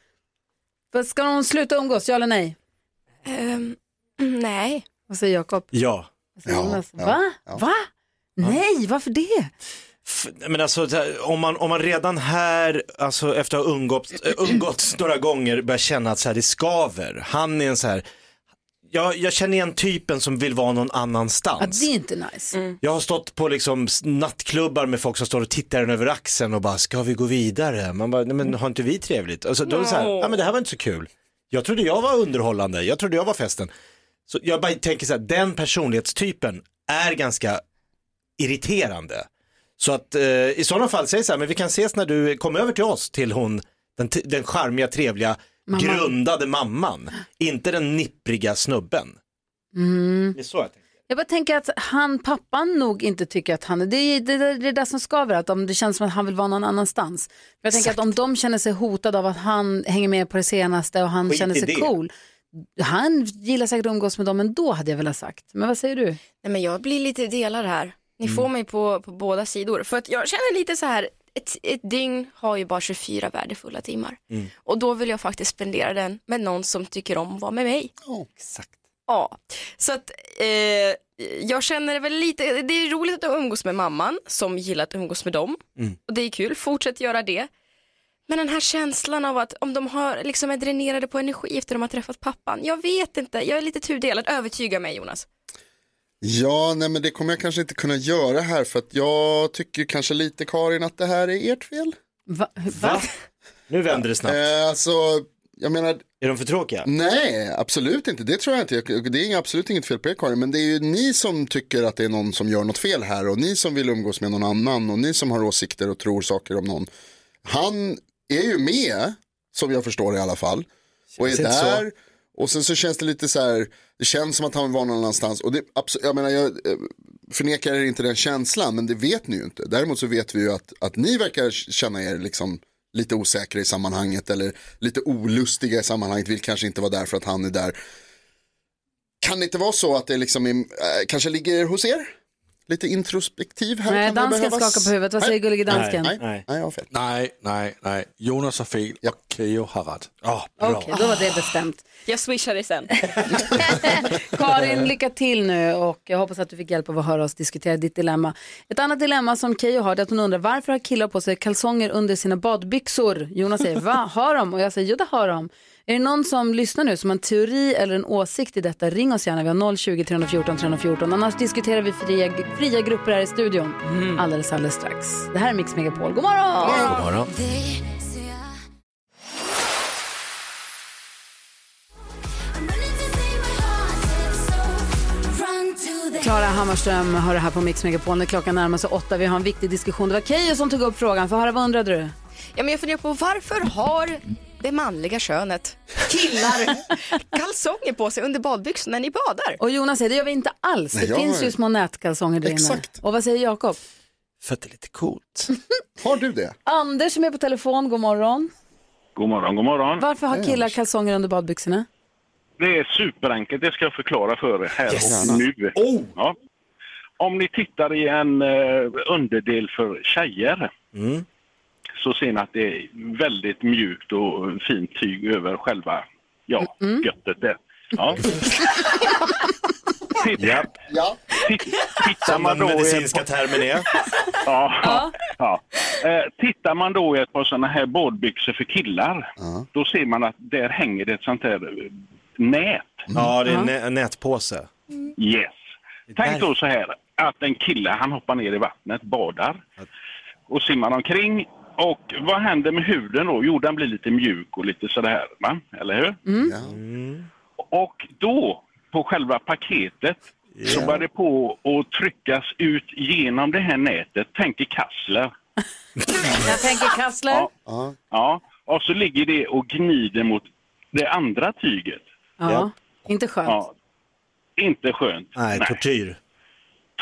Ska de sluta umgås, ja eller nej? Um, nej. Vad säger Jakob? Ja. Ja, ja. Va? Ja. Va? Nej, varför det? Men alltså, om man, om man redan här, alltså efter att ha umgåtts, umgåtts några gånger börjar känna att så här, det skaver. Han är en så här, jag, jag känner igen typen som vill vara någon annanstans. Ja, det är inte nice. Mm. Jag har stått på liksom nattklubbar med folk som står och tittar över axeln och bara, ska vi gå vidare? Man bara, nej men har inte vi trevligt? Alltså, då är det så här, ja men det här var inte så kul. Jag trodde jag var underhållande, jag trodde jag var festen. Så jag bara tänker så här, den personlighetstypen är ganska irriterande. Så att eh, i sådana fall säg så här, men vi kan ses när du kommer över till oss, till hon, den, den charmiga, trevliga, mamma. Grundade mamman. Inte den nippriga snubben. Mm. Det är så jag tänker. Jag bara tänker att han, pappan nog inte tycker att han är, det är det, det, det är det som skaver, att om det känns som att han vill vara någon annanstans. Jag Exakt. tänker att om de känner sig hotade av att han hänger med på det senaste och han Skit känner sig det. cool. Han gillar säkert att umgås med dem ändå, hade jag väl ha sagt. Men vad säger du? Nej, men jag blir lite delad här. Ni mm. får mig på, på båda sidor. För att jag känner lite så här, ett, ett dygn har ju bara tjugofyra värdefulla timmar. Mm. Och då vill jag faktiskt spendera den med någon som tycker om att vara med mig. Oh, exakt. Ja, så att eh, jag känner väl lite, det är roligt att umgås med mamman som gillar att umgås med dem. Mm. Och det är kul, fortsätt göra det. Men den här känslan av att om de har liksom är dränerade på energi efter att de har träffat pappan. Jag vet inte, jag är lite tudelad. Övertyga mig, Jonas. Ja, nej men det kommer jag kanske inte kunna göra här, för att jag tycker kanske lite, Karin, att det här är ert fel. Va? Va? Nu vänder det snabbt. Eh, alltså, jag menar... Är de för tråkiga? Nej, absolut inte. Det tror jag inte. Det är absolut inget fel på er, Karin. Men det är ju ni som tycker att det är någon som gör något fel här. Och ni som vill umgås med någon annan. Och ni som har åsikter och tror saker om någon. Han är ju med, som jag förstår i alla fall. Och är där. Så. Och sen så känns det lite så här. Det känns som att han var någon annanstans. Och det, jag menar, jag förnekar er inte den känslan. Men det vet ni ju inte. Däremot så vet vi ju att, att ni verkar känna er liksom lite osäkra i sammanhanget. Eller lite olustiga i sammanhanget. Vill kanske inte vara där för att han är där. Kan det inte vara så att det liksom är, äh, kanske ligger hos er? Lite introspektiv här. Nej, kan dansken skakar på huvudet. Vad säger gullige dansken? Nej, nej, nej, jag har fel. Nej, nej, nej. Jonas har fel och Keyyo har rätt. Ja, Okej, okay, då var det bestämt. Jag swishar dig sen. Karin, lycka till nu, och jag hoppas att du fick hjälp av att höra oss diskutera ditt dilemma. Ett annat dilemma som Keyyo har är att hon undrar varför har killar på sig kalsonger under sina badbyxor? Jonas säger, va, har de? Och jag säger, jo det har de. Är det någon som lyssnar nu som har en teori eller en åsikt i detta? Ring oss gärna, vi har noll tjugo, tre fjorton, tre fjorton. Annars diskuterar vi fria, fria grupper här i studion mm. alldeles, alldeles strax. Det här är Mix Megapol. God morgon! Ja, god morgon. Klara Hammarström har det här på Mix Megapol när klockan närmar sig åtta. Vi har en viktig diskussion. Det var Keyyo som tog upp frågan. För höra, vad undrade du? Ja, men jag funderar på varför har det manliga könet killar kalsonger på sig under badbyxor när ni badar? Och Jonas säger, det gör vi inte alls. Nej, det finns är... ju små nätkalsonger där inne. Exakt. Och vad säger Jakob? För att det är lite coolt. Har du det? Anders som är på telefon, god morgon. God morgon, god morgon. Varför har killar kalsonger under badbyxorna? Det är superenkelt, det ska jag förklara för er här yes. och nu. Oh. Ja. Om ni tittar i en uh, underdel för tjejer mm. så ser ni att det är väldigt mjukt och fint tyg över själva ja, mm. göttet där. Ja. Titta, ja. Ja. Titta, tittar man då medicinska på... termen är. Ja, ja. ja. Eh, tittar man då i ett par sådana här badbyxor för killar, uh. då ser man att där hänger det ett sånt här nät. Mm. Ja, det är en nä- nätpåse. Yes. Tänk då så här att en kille, han hoppar ner i vattnet, badar och simmar omkring. Och vad händer med huden då? Jo, den blir lite mjuk och lite sådär, va? Eller hur? Mm. Mm. Och då, på själva paketet, yeah. så börjar det på att tryckas ut genom det här nätet. Tänker kassler. Jag tänker kassler. Ja. Uh-huh. Ja, och så ligger det och gnider mot det andra tyget. Ja, ja. Inte skönt. Ja. Inte skönt. Nej, tortyr.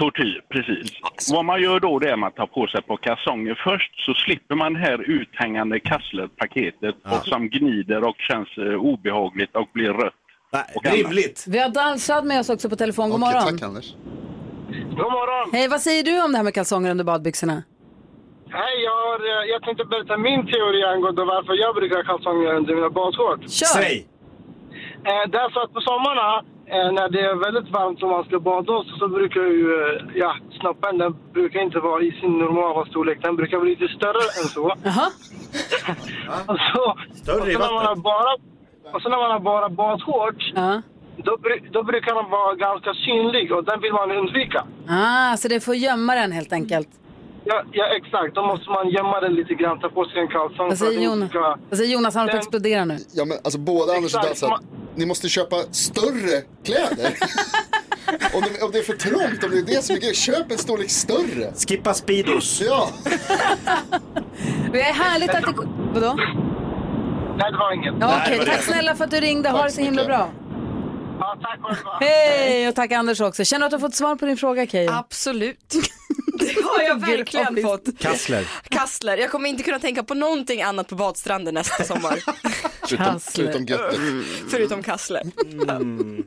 Tortyr, precis. Vad man gör då det är att man tar på sig på kalsonger först, så slipper man det här uthängande kasslerpaketet ja. och som gnider och känns uh, obehagligt och blir rött. Nej, rimligt. Vi har Dalsad med oss också på telefon. God morgon. Okej, tack Anders. God morgon. Hej, vad säger du om det här med kalsonger under badbyxorna? Hej, jag, har, jag tänkte berätta min teori angående varför jag brukar ha kalsonger under mina badshorts. Kör! Säg! Eh, det är så att på sommarna, eh, när det är väldigt varmt och man ska bada så, så brukar ju, eh, ja, snoppen, den brukar inte vara i sin normala storlek. Den brukar bli lite större än så. Jaha. och så, Större och så när man har bara, och så när man har bara badshorts, Ja. då, då brukar den vara ganska synlig och den vill man undvika. Ah, så det får gömma den helt enkelt. Ja, ja, exakt. Då måste man gömma den lite grann, ta på sig en kalsong. Vad säger Jonas? Ska... Vad säger Jonas? Han har den... exploderat nu. Ja, men alltså båda Anders och Dalsad, man... ni måste köpa större kläder. om, det, om det är för trångt, om det är det som är grejen, köp en storlek större. Skippa Speedos. Ja. Det är härligt att det... Vadå? Nej, det var inget. Ja, okej, okay. Tack snälla för att du ringde. Ha det så himla bra. Ja, tack själva. Hej, och tack Anders också. Känner du att du har fått svar på din fråga, Keyyo? Absolut. Det har jag verkligen fått. Kassler. Kassler. Jag kommer inte kunna tänka på någonting annat på badstranden nästa sommar. Förutom, förutom göttet. Mm. Förutom kassler. Mm.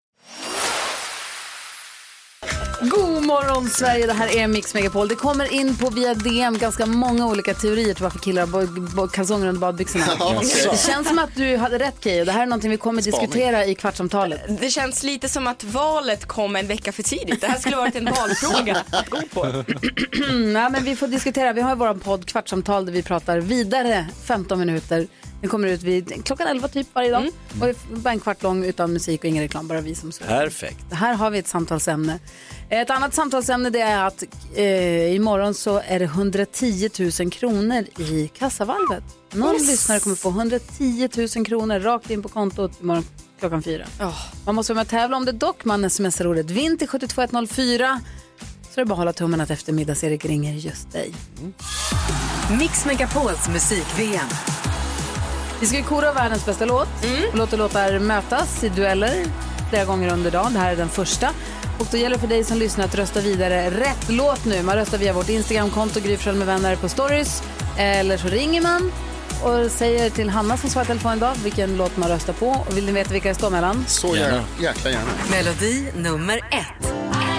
God morgon Sverige, det här är Mix Megapol. Det kommer in på via D M ganska många olika teorier till varför killar har kalsonger under badbyxorna. Ja, okay. Det känns som att du hade rätt, Keyyo. Det här är någonting vi kommer Spaning. diskutera i kvartsamtalet. Det känns lite som att valet kom en vecka för tidigt. Det här skulle varit en valfråga att gå på. Nej, men vi får diskutera. Vi har vår podd Kvartsamtal där vi pratar vidare femton minuter. Den kommer ut vid klockan elva typ varje dag. Mm. Och det är bara en kvart lång utan musik och ingen reklam, bara vi som så. Perfekt. Det här har vi ett samtalsämne. Ett annat samtalsämne det är att eh, imorgon så är det hundratio tusen kronor i kassavalvet. Någon yes. lyssnare kommer få hundratio tusen kronor rakt in på kontot imorgon klockan fyra. Oh. Man måste vara med och tävla om det dock. Man smsar ordet vinn till sju två ett noll fyra. Så det är bara att hålla tummen att eftermiddags-Erik ringer just dig. Mm. Mix Megapols musik-V M. Vi ska ju kora världens bästa låt. Mm. Låt och låtar mötas i dueller flera gånger under dagen. Det här är den första. Och då gäller det för dig som lyssnar att rösta vidare rätt låt nu. Man röstar via vårt Instagram-konto Gry Forssell med vänner på stories. Eller så ringer man och säger till Hanna som svarar telefon idag vilken låt man röstar på. Och vill ni veta vilka det står mellan? Så gärna, jäkla gärna. Melodi nummer ett.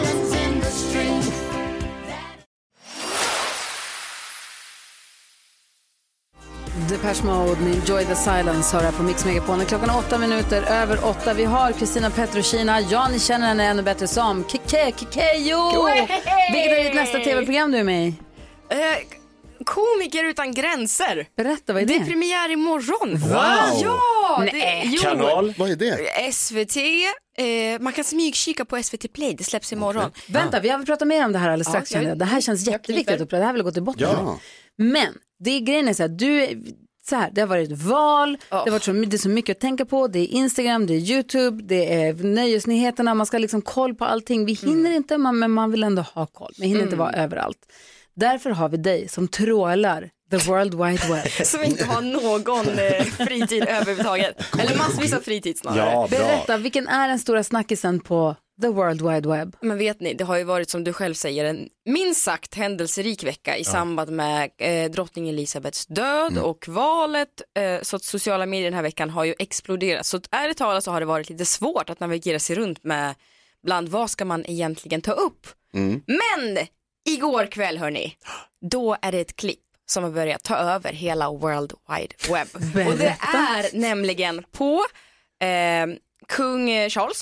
Depeche Mode med Enjoy the Silence hör här på Mix Megapol. Klockan åtta minuter över åtta. Vi har Kristina Petrushina. Ja, ni känner henne ännu bättre som Keke, Kekejo. Vilket är ditt nästa tv-program du är med i? Eh, Komiker utan gränser. Berätta, vad är det? Det är premiär imorgon. Wow. Ja, det, Nej. jo. Kanal. Vad är det? S V T. Eh, man kan smygkika på S V T Play. Det släpps imorgon. Okay. Vänta, vi har pratat mer om det här alldeles strax. Ja, jag, det här känns jätteviktigt att prata. Det här vill gå till botten. Ja. Men det är grejen är så här, du så här, det har varit ett val, oh. det har varit så, det är så mycket att tänka på, det är Instagram, det är YouTube, det är nöjesnyheterna, man ska liksom koll på allting. Vi hinner mm. inte, men man vill ändå ha koll. Vi hinner mm. inte vara överallt. Därför har vi dig som trålar the world wide web. Som inte har någon eh, fritid överhuvudtaget. Eller massvis av fritid snarare. Ja, berätta, vilken är den stora snackisen på the world wide web? Men vet ni, det har ju varit som du själv säger en minst sagt händelserik vecka i ja. samband med eh, drottning Elisabeths död mm. och valet. Eh, så att sociala medier den här veckan har ju exploderat. Så ärligt talat så har det varit lite svårt att navigera sig runt med bland vad ska man egentligen ta upp. Mm. Men igår kväll hörni, då är det ett klipp som har börjat ta över hela World Wide Web. Berätta. Och det är nämligen på eh, kung Charles.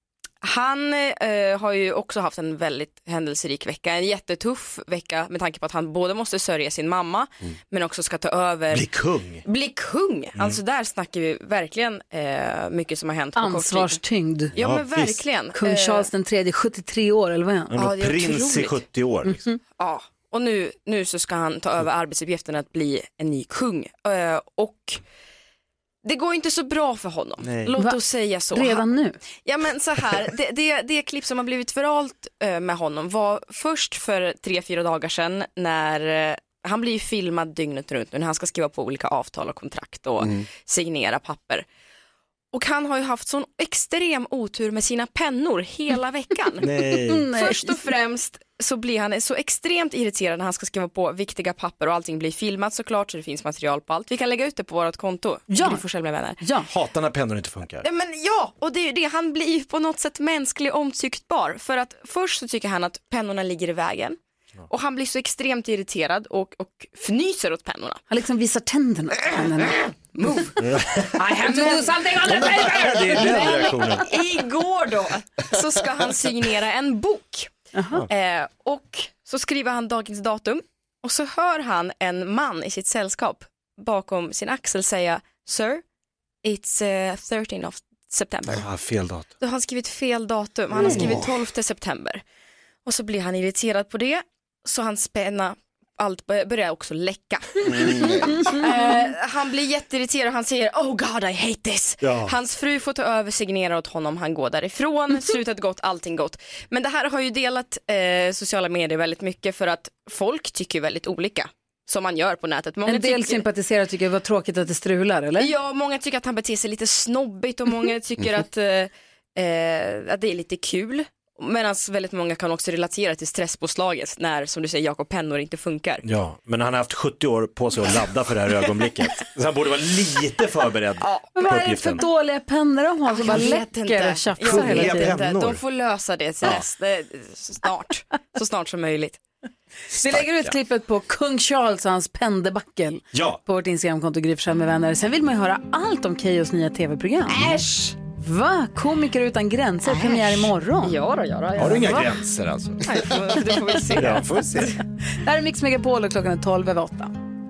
Han eh, har ju också haft en väldigt händelserik vecka. En jättetuff vecka med tanke på att han både måste sörja sin mamma mm. men också ska ta över. Bli kung. Bli kung. Mm. Alltså där snackar vi verkligen eh, mycket som har hänt. Ansvarstyngd. Ja, ja men verkligen. Kung Charles den tredje, sjuttiotre år eller vad är han? Ja, ja, prins i sjuttio år. Liksom. Mm-hmm. Ja, och nu, nu så ska han ta över arbetsuppgiften att bli en ny kung. Eh, och det går inte så bra för honom. Nej. Låt oss säga så. Redan nu? Ja men så här, det, det, det klipp som har blivit viralt med honom var först för tre, fyra dagar sedan när han blir filmad dygnet runt när han ska skriva på olika avtal och kontrakt och mm. signera papper. Och han har ju haft sån extrem otur med sina pennor hela veckan. Nej. Först och främst så blir han så extremt irriterad när han ska skriva på viktiga papper och allting blir filmat såklart så det finns material på allt. Vi kan lägga ut det på vårt konto. Ja. Du får själv med vänner. Ja. Hatar när pennor inte funkar. Ja, men ja, och det är ju det. Han blir ju på något sätt mänsklig omtycktbar. För att först så tycker han att pennorna ligger i vägen. Och han blir så extremt irriterad och, och fnyser åt pennorna. Han liksom visar tänderna åt pennorna. Move. I have to do something on the paper. Det är den reaktionen. Igår då så ska han signera en bok. Eh, och så skriver han dagens datum. Och så hör han en man i sitt sällskap bakom sin axel säga Sir, it's uh, thirteenth of September. Ja, fel datum. Då har han skrivit fel datum. Han har skrivit tolfte september. Och så blir han irriterad på det. Så hans penna, allt börjar också läcka. Mm. uh, han blir jätteirriterad och han säger oh god I hate this. Ja. Hans fru får ta över, signera åt honom, han går därifrån. Slutet gott, allting gott. Men det här har ju delat uh, sociala medier väldigt mycket för att folk tycker väldigt olika. Som man gör på nätet. Många en del tycker... sympatiserar tycker det var tråkigt att det strular, eller? Ja, många tycker att han beter sig lite snobbigt och många tycker att, uh, uh, att det är lite kul. Medan väldigt många kan också relatera till stresspåslaget när, som du säger, Jakob, pennor inte funkar. Ja, men han har haft sjuttio år på sig att ladda för det här ögonblicket. Så han borde vara lite förberedd ja, på vad uppgiften. Är det för dåliga pennor de har som bara läcker och tjafsar hela tiden? De får lösa det till nästa, snart. Så snart som möjligt. Vi lägger ut klippet på Kung Charles och hans penndebackel ja. på vårt Instagramkonto Gry Forssell med vänner. Sen vill man ju höra allt om Keyyos nya tv-program. Äsch! Va? Komiker utan gränser, Äsch. Premiär imorgon. Ja, då, ja, då, ja. Har du inga Va? gränser alltså? Nej, det får vi se. Ja, får vi se. Det här är Mix Megapol och klockan är tolv över åtta.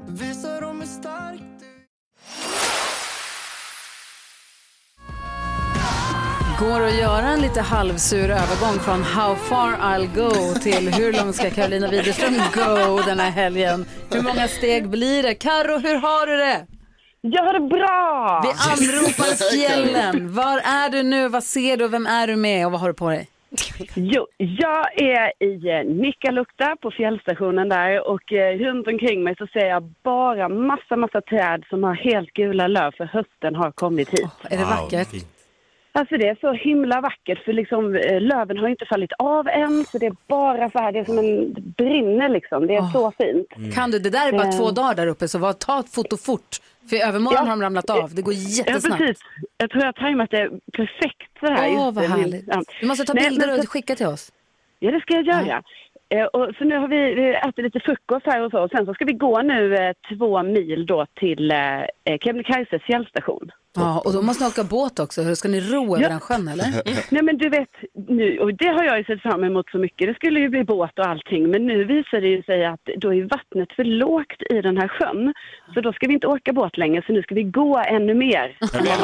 Går att göra en lite halvsur övergång från How far I'll go till hur långt ska Carolina Widerström go den här helgen? Hur många steg blir det? Karo, hur har du det? Jag har det bra! Vi anropar fjällen. Var är du nu? Vad ser du? Vem är du med? Och vad har du på dig? Jo, jag är i Nikkaluokta på fjällstationen där och eh, runt omkring mig så ser jag bara massa, massa träd som har helt gula löv för hösten har kommit hit. Oh, är det vackert? Wow, alltså det är så himla vackert för liksom eh, löven har inte fallit av än så det är bara så här, det är som en brinner liksom, det är oh. så fint. Mm. Kan du, det där är bara eh. två dagar där uppe så var, ta ett foto fort. För övermorgon ja. har de ramlat av. Det går jättesnabbt. Ja, precis. Jag tror jag har tajmat det perfekt så här. Åh, oh, vad härligt. Ja. Du måste ta Nej, bilder och så... skicka till oss. Ja, det ska jag göra. Ja. Eh, och, så nu har vi ätit lite frukost här och så. Och sen så ska vi gå nu eh, två mil då till eh, Kebnekaises fjällstation. Ja, och då måste ni åka båt också. Hur ska ni ro över ja. den sjön, eller? Nej, men du vet, nu, och det har jag ju sett fram emot så mycket. Det skulle ju bli båt och allting. Men nu visar det ju sig att då är vattnet för lågt i den här sjön. Så då ska vi inte åka båt längre. Så nu ska vi gå ännu mer.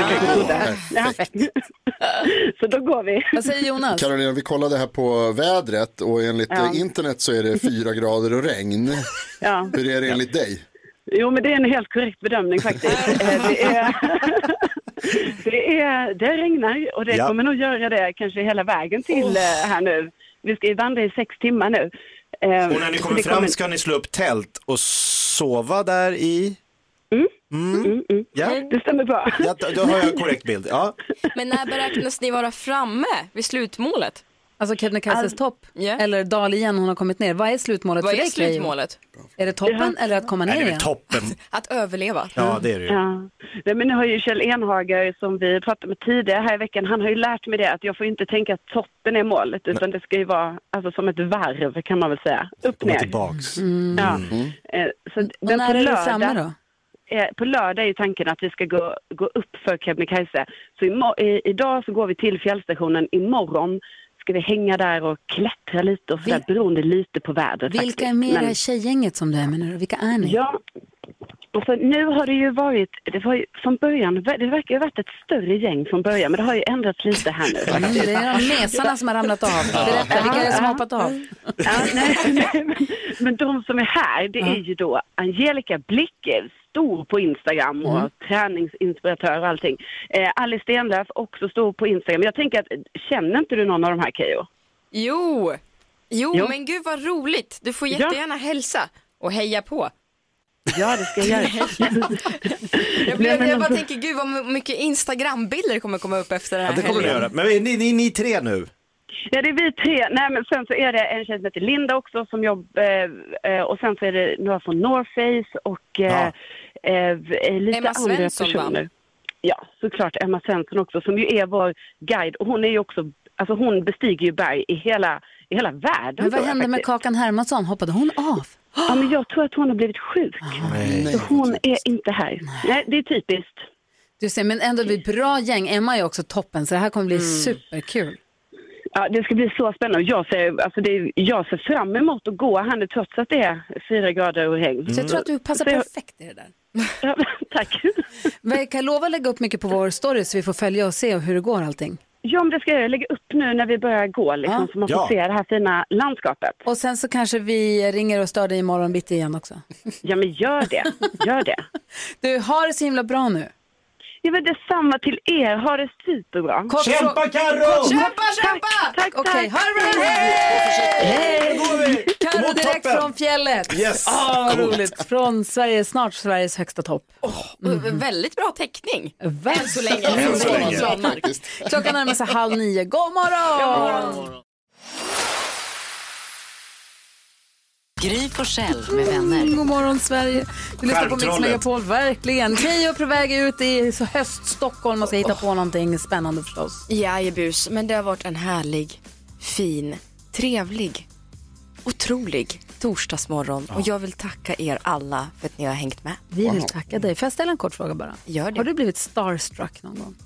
Ja. Så då går vi. Vad säger Jonas? Carolina, vi kollade här på vädret. Och enligt ja. internet så är det fyra grader och regn. Ja. Hur är det enligt dig? Jo, men det är en helt korrekt bedömning faktiskt. det, är, det, är, det regnar och det ja. kommer nog göra det kanske hela vägen till oh. här nu. Vi ska ju vandra i sex timmar nu. Och när ni kommer fram kommer... ska ni slå upp tält och sova där i... Mm. Mm. Mm, mm. Ja. Det stämmer bra. Ja, då har jag en korrekt bild. Ja. Men när beräknas ni vara framme vid slutmålet? Alltså Kebnekaises All... topp? Yeah. Eller dal igen, hon har kommit ner. Vad är slutmålet Vad för är dig? slutmålet? Är det toppen ja. eller att komma ner igen? Är det toppen? Att överleva. Ja, det är det ju. Ja. Nej, men nu har ju Kjell Enhager som vi pratade med tidigare här i veckan, han har ju lärt mig det att jag får inte tänka att toppen är målet utan Nej. det ska ju vara alltså, som ett varv kan man väl säga. Upp ner. Tillbaks. Mm. Ja. Mm. Så, och när är du framme då? På lördag är ju tanken att vi ska gå, gå upp för Kebnekaise. Så i, i, idag så går vi till fjällstationen, imorgon ska vi hänga där och klättra lite och sådär Vil- beroende lite på vädret. Vilka faktiskt. är med Men, det här tjejgänget som du är med nu? Vilka är ni? Ja, alltså nu har det ju varit, det var ju från början, det verkar ju ha varit ett större gäng från början, men det har ju ändrats lite här nu. Mm, det är de mesarna som har ramlat av. Berätta, vilka är det som har hoppat av? Ja, nej, nej, men, men de som är här, det är ju då Angelica Blicke, stor på Instagram och mm. träningsinspiratör och allting. Eh, Alice Stenlöf också stor på Instagram. Jag tänker att, känner inte du någon av de här, Keyyo? Jo. jo, jo, men gud vad roligt. Du får jättegärna ja. hälsa och heja på. Ja, det ska jag göra. jag, blev, jag bara tänker, gud vad mycket Instagram-bilder kommer komma upp efter det här. Ja, det kommer det göra. Men är ni, ni, ni tre nu? Ja, det är vi tre. Nej, men sen så är det en tjej som heter Linda också som jobbar. Eh, och sen så är det några från North Face och eh, eh, lite Emma andra Svensson, personer. Va? Ja, såklart Emma Svensson också som ju är vår guide. Och hon är ju också, alltså hon bestiger ju berg i hela, i hela världen. Men vad hände med Kakan Hermansson? Hoppade hon av? Ja, men jag tror att hon har blivit sjuk. Nej. Så hon är inte här. Nej, Nej det är typiskt. Du ser, men ändå blir ett bra gäng. Emma är också toppen, så det här kommer bli mm. superkul. Ja, det ska bli så spännande. Jag ser, alltså det, jag ser fram emot att gå här nu trots att det är fyra grader och regn. Mm. Så jag tror att du passar så perfekt i det där. Ja, tack. Vi kan lova att lägga upp mycket på vår story så vi får följa och se hur det går allting. Ja, men det ska jag lägga upp nu när vi börjar gå liksom, ja. Så man får ja. se det här fina landskapet. Och sen så kanske vi ringer och stör dig imorgon bitti igen också. Ja, men gör det. Gör det. Du, har det så himla bra nu. Ja, men detsamma till er. Ha det superbra. Kort kämpa, Karo! Kämpa, kämpa! Tack, tack, Okej, okay, ha det bra! Hej! Karo direkt från fjället. Yes! Ah, vad roligt. Från Sverige, snart Sveriges högsta topp. Oh, mm. Väldigt bra täckning. Än så länge. Än så länge. Klockan närmar sig halv nio. God morgon! God morgon. Gry Forssell med vänner. God morgon Sverige. Du lyssnar på Mix Megapol, verkligen. Keyyo är på väg ut i höst Stockholm och ska hitta oh. på någonting spännande förstås. Jajebus, men det har varit en härlig, fin, trevlig, otrolig torsdagsmorgon. Oh. Och jag vill tacka er alla för att ni har hängt med. Vi vill tacka dig. Får jag ställa en kort fråga bara? Gör det. Har du blivit starstruck någon gång?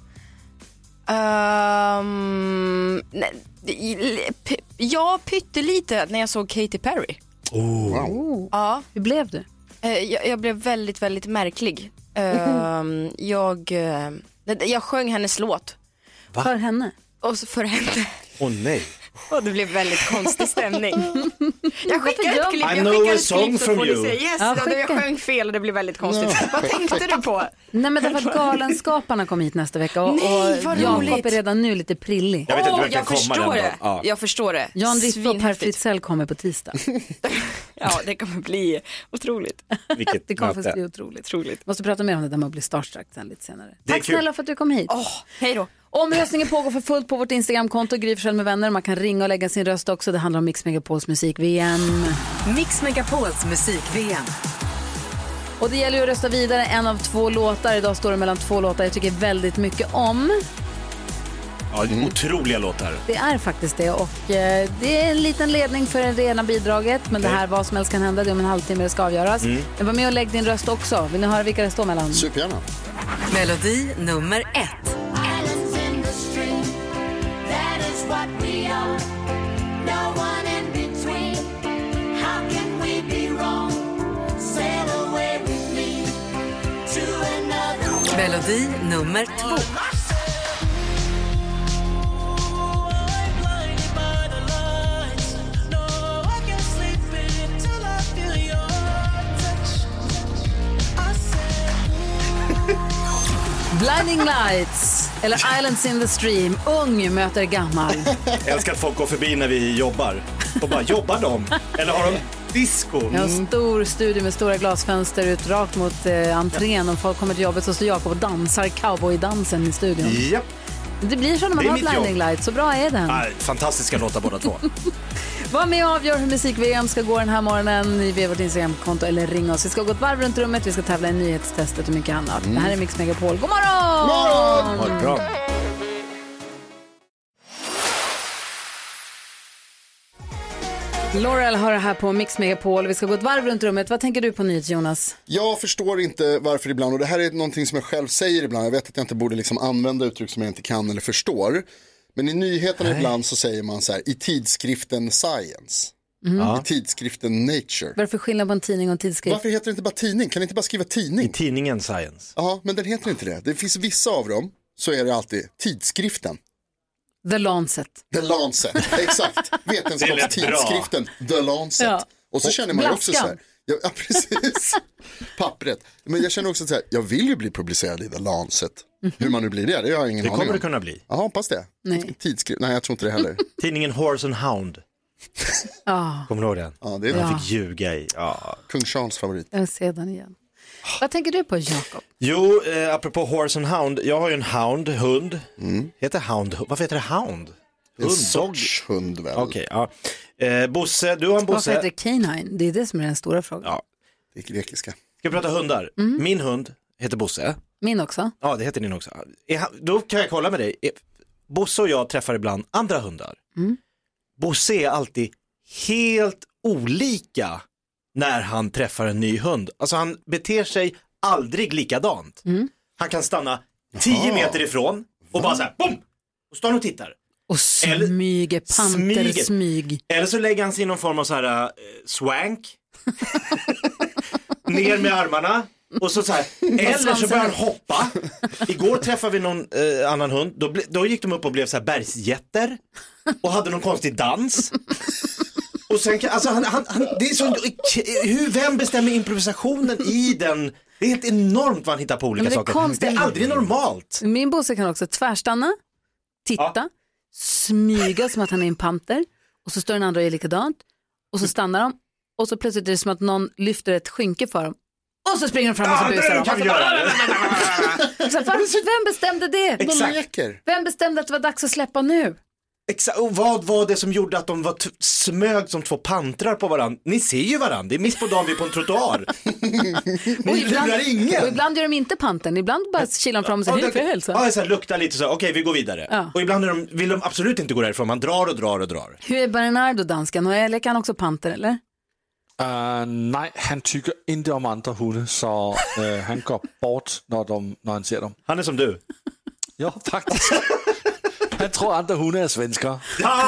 Um, nej, ja, pyttelite när jag såg Katy Perry. Oh. Wow. Ja. Hur blev du? Jag, jag blev väldigt, väldigt märklig. Mm-hmm. jag, jag sjöng hennes låt. Va? För henne? Och för henne. Åh oh, nej. Och det blev väldigt konstig stämning. Jag skickade ett klipp. I know a song from you. Yes, ja, jag sjöng fel och det blev väldigt konstigt. No. Vad tänkte du på? Nej, men det var Galenskaparna kom hit nästa vecka. Och, nej, och Jakob är redan nu lite prillig. Jag vet inte, oh, jag förstår det. Ja. Jag förstår det. Jan Rippe och Per Fritzell kommer på tisdag. Ja, det kommer bli otroligt. Vilket det kommer bli otroligt. otroligt. Måste prata mer om det där med att bli starstruck sen lite senare. Tack snälla för att du kom hit. Oh, hej då. Omröstningen pågår för fullt på vårt Instagramkonto Gry Forssell med vänner. Man kan ringa och lägga sin röst också. Det handlar om Mix Megapols musik-V M. Mix Megapols musik-V M. Och det gäller ju att rösta vidare en av två låtar. Idag står det mellan två låtar jag tycker väldigt mycket om. Ja, mm. otroliga låtar. Det är faktiskt det. Och eh, det är en liten ledning för det rena bidraget. Men okay. Det här, vad som helst kan hända. Det är om en halvtimme det ska avgöras. Mm. Men var med och lägg din röst också. Vill ni höra vilka det står mellan? Supergärna. Melodi nummer ett. Melodi nummer två. Blinding Lights eller Islands in the Stream. Ung möter gammal. Jag älskar att folk går förbi när vi jobbar. Och bara, jobbar de? Eller har de disco? Jag har en stor studio med stora glasfönster ut rakt mot eh, entrén. Om folk kommer till jobbet så står Jakob och dansar cowboy-dansen i studion. Japp. Det blir så när man har Blinding Lights. Så bra är den. Nej, fantastiska låtar båda två. Var med och avgör hur musik-V M ska gå den här morgonen via vårt Instagram-konto eller ring oss. Vi ska gå ett varv runt rummet, vi ska tävla i nyhetstestet och mycket annat. Mm. Det här är Mix Megapol. God morgon! morgon! Ha det bra. Laurel har det här på Mix Megapol. Vi ska gå ett varv runt rummet. Vad tänker du på nyhet, Jonas? Jag förstår inte varför ibland, och det här är någonting som jag själv säger ibland. Jag vet att jag inte borde liksom använda uttryck som jag inte kan eller förstår. Men i nyheterna Nej. ibland så säger man så här, i tidskriften Science. Mm. I tidskriften Nature. Varför skillnad på en tidning och en tidskrift? Varför heter det inte bara tidning? Kan det inte bara skriva tidning? I tidningen Science. Ja, men den heter inte det. Det finns vissa av dem, så är det alltid tidskriften. The Lancet. The Lancet, exakt. Vetenskapstidskriften The Lancet. Ja. Och så och känner man ju också så här. Ja, ja, precis. Pappret. Men jag känner också så här, jag vill ju bli publicerad i The Lancet. Mm-hmm. Hur man nu blir det, det har jag ingen det aning om. Det kommer det kunna bli. Ja, hoppas det. Nej. Tidskrift, nej jag tror inte det heller. Tidningen Horse and Hound. Ja. Kommer du ihåg den? Ja, det är Han Ja. fick ljuga i. Ja. Kung Charles favorit. Jag ser den igen. Vad tänker du på, Jakob? Jo, eh, apropå horse and hound. Jag har ju en hound, hund. Heter hound, varför heter det hound? Det är en Hund, sorts hund väl? Okej, ja. Eh, Bosse, du har en Varför Bosse. heter det canine? Det är det som är den stora frågan. Ja. Det är grekiska. Ska vi prata hundar? Mm. Min hund heter Bosse. Min också. Ja, det heter din också. Är han- Då kan jag kolla med dig. Är- Bosse och jag träffar ibland andra hundar. Mm. Bosse är alltid helt olika när han träffar en ny hund. Alltså han beter sig aldrig likadant. Mm. Han kan stanna tio meter ifrån och bara så här, bom! Och står han och tittar. Och smyger, pantersmyg. Eller så lägger han sig i någon form av så här eh, swank. Ner med armarna. Och så så här. Eller så börjar han hoppa. Igår träffade vi någon eh, annan hund. Då, ble, då gick de upp och blev så här bergsjätter. Och hade någon konstig dans. Och sen kan, alltså han, han, han, det är så, hur, vem bestämmer improvisationen i den? Det är helt enormt vad han hittar på olika Men det är saker. konstigt. Det är aldrig normalt. Min Bosse kan också tvärstanna, titta, smyga som att han är en panter. Och så står den andra och är likadant. Och så stannar de. Och så plötsligt är det som att någon lyfter ett skynke för dem. Och så springer de fram och så Ja, busar det de. kan vi göra. Så, var, vem bestämde det? Exakt. Vem bestämde att det var dags att släppa nu? Exakt, och vad var det som gjorde att de var t- smög som två pantrar på varandra? Ni ser ju varandra, det är mitt på dagen vi är på en trottoar. Och Ni ibland, lurar ingen. och ibland gör de inte panten. Ibland bara chillar de fram och säger hej för hälsa. Ja, så här, luktar lite så, okej vi går vidare. Ja. Och ibland är de, vill de absolut inte gå därifrån, man drar och drar och drar. Hur är Bernardo dansken? Och eller kan han också panter eller? Uh, nej, han tycker inte om andra hundar så uh, han går bort när, de, när han ser dem. Han är som du. Ja, faktiskt. Han tror andra hundar är svenskar.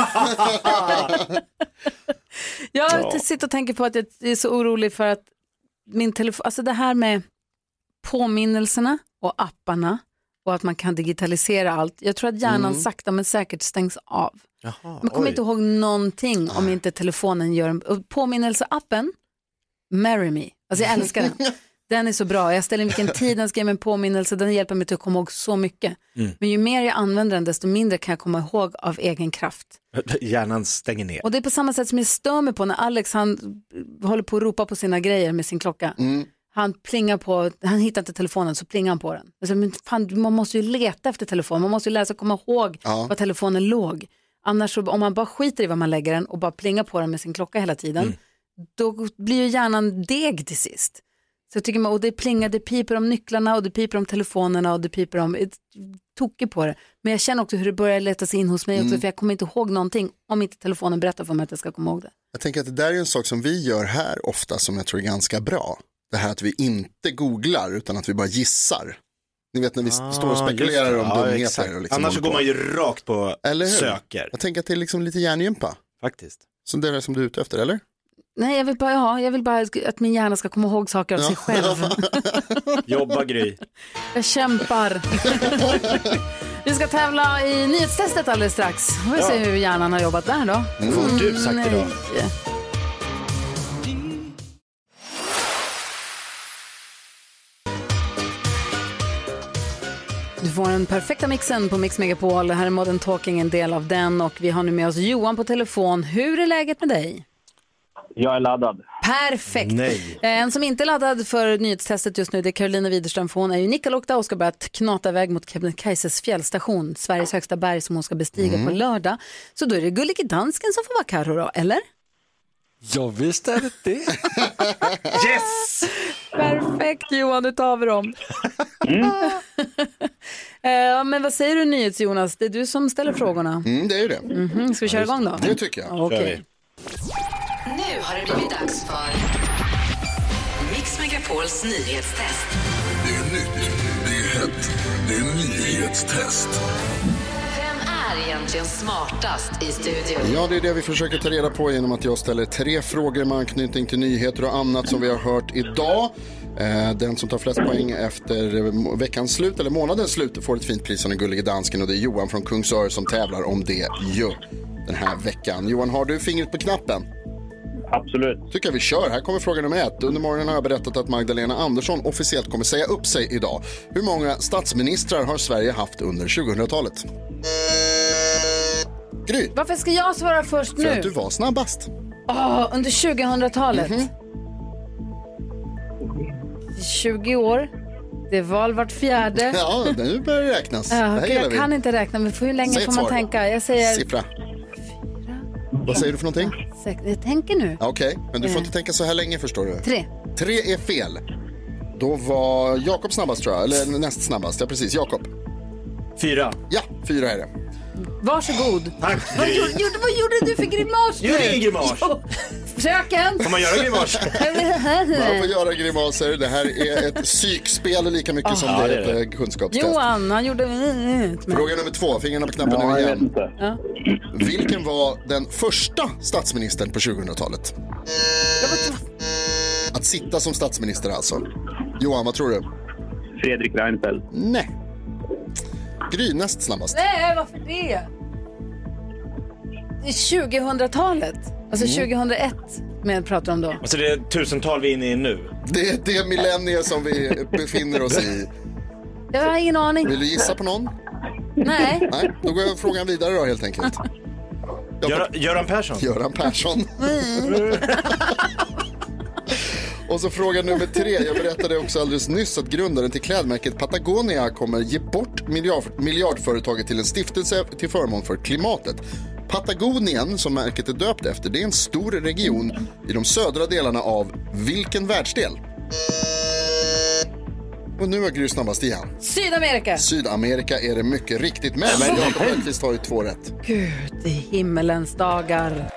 Jag Ja. sitter och tänker på att jag är så orolig för att min telefon, alltså det här med påminnelserna och apparna och att man kan digitalisera allt. Jag tror att hjärnan Mm. sakta men säkert stängs av. Jaha, Man kommer oj. inte ihåg någonting om inte telefonen gör en... och påminnelseappen, Marry Me, alltså jag älskar den. Den är så bra, jag ställer in vilken tid den ska ge mig en påminnelse, den hjälper mig till att komma ihåg så mycket. Mm. Men ju mer jag använder den desto mindre kan jag komma ihåg av egen kraft. Hjärnan stänger ner. Och det är på samma sätt som jag stör mig på när Alex han håller på att ropa på sina grejer med sin klocka. Mm. Han plingar på, han hittar inte telefonen så plingar han på den. Alltså, men fan, man måste ju leta efter telefonen, man måste ju lära sig komma ihåg Ja. var telefonen låg. Annars så, om man bara skiter i var man lägger den och bara plingar på den med sin klocka hela tiden, Mm. då blir ju hjärnan deg till sist. Så jag tycker man, och det plingar, det piper om nycklarna och det piper om telefonerna och det piper om, ett, toker på det. Men jag känner också hur det börjar leta sig in hos mig också, Mm. för jag kommer inte ihåg någonting om inte telefonen berättar för mig att jag ska komma ihåg det. Jag tänker att det där är en sak som vi gör här ofta som jag tror är ganska bra. Det här att vi inte googlar utan att vi bara gissar. Ni vet när vi Ah, står och spekulerar just det. om Ja, dumheter. exakt. Och liksom Annars så håller går på. man ju rakt på Eller hur? söker. Jag tänker att det är liksom lite hjärngympa. Faktiskt. Så det är det som du är ute efter, eller? Nej, jag vill bara, ja, jag vill bara att min hjärna ska komma ihåg saker av sig själv. Jobba Gry. Jag kämpar. Vi ska tävla i nyhetstestet alldeles strax. Vi får se Ja. hur hjärnan har jobbat där då. Mm. Får du sagt Nej. idag. Du får den perfekta mixen på Mix Megapol. Här är Modern Talking, en del av den. Och vi har nu med oss Johan på telefon. Hur är läget med dig? Jag är laddad. Perfekt. Nej. Eh, En som inte är laddad för nyhetstestet just nu, det är Carolina Widerström, för hon är ju Nikkaluokta och ska börja knata iväg mot Kebnekaises fjällstation, Sveriges högsta berg som hon ska bestiga Mm. på lördag. Så då är det Gullige Dansken som får vara Karo då, eller? Ja, visst är det det. Yes! Perfekt Johan, nu tar vi dem. eh, men vad säger du nyhets Jonas? Det är du som ställer frågorna. Mm, det är ju det. Mhm, ska vi köra igång då? Det tycker jag. Okej. Nu har det blivit dags för Mix Megapols nyhetstest. Det är nytt, det är hett, det är nyhetstest. Vem är egentligen smartast i studion? Ja, det är det vi försöker ta reda på genom att jag ställer tre frågor med anknytning till nyheter och annat som vi har hört idag. Eh, Den som tar flest poäng efter veckans slut eller månadens slut får ett fint pris av den Gullige Dansken, och det är Johan från Kungsör som tävlar om det ju den här veckan. Johan, har du fingret på knappen? Absolut. Tycker jag vi kör. Här kommer fråga nummer ett. Under morgonen har jag berättat att Magdalena Andersson officiellt kommer säga upp sig idag. Hur många statsministrar har Sverige haft under tjugohundratalet? Gry. Varför ska jag svara först nu? För att du var snabbast. Oh, under tjugohundratalet. Mm-hmm. tjugo år. Det är val vart fjärde. Ja, nu börjar det räknas. Ja, det jag kan inte räkna, men hur länge Säg får man svar. tänka? Jag säger... Siffra. Vad säger du för någonting? Sex. Jag tänker nu. Okej, okay, men du får inte tänka så här länge, förstår du. Tre. Tre är fel. Då var Jakob snabbast, tror jag. Eller näst snabbast. Ja, precis. Jakob. Fyra. Ja, fyra är det. Varsågod. Tack. Vad gjorde, vad gjorde du för grimas nu? Gör ingen grimas. Fröken. Får man göra grimas? Man får göra grimaser. Det här är ett psykspel lika mycket ja. som ja, det är ett det. kunskapstest. Johan, han gjorde... Fråga nummer två. Fingrarna på knappen ja, nu igen. Ja. Vilken var den första statsministern på tjugohundratalet? Att sitta som statsminister alltså. Johan, vad tror du? Fredrik Reinfeldt. Nej. Gry, näst snabbast. Nej, varför det? Det är tjugohundratalet. Alltså mm. tjugohundraett med pratar om då. Alltså det är tusental vi är inne i nu. Det är det millennium som vi befinner oss i. Jag har ingen aning. Vill du gissa på någon? Nej. Nej, då går jag frågan vidare då helt enkelt. Gör, Göran Persson. Göran Persson. Mm. Och så fråga nummer tre. Jag berättade också alldeles nyss att grundaren till klädmärket Patagonia kommer ge bort miljard, miljardföretaget till en stiftelse till förmån för klimatet. Patagonien, som märket är döpt efter, det är en stor region i de södra delarna av vilken världsdel? Och nu är Gry snabbast igen. Sydamerika. Sydamerika är det mycket riktigt med. Men Jakob Hellqvist har ju två rätt. Gud, i himmelens dagar.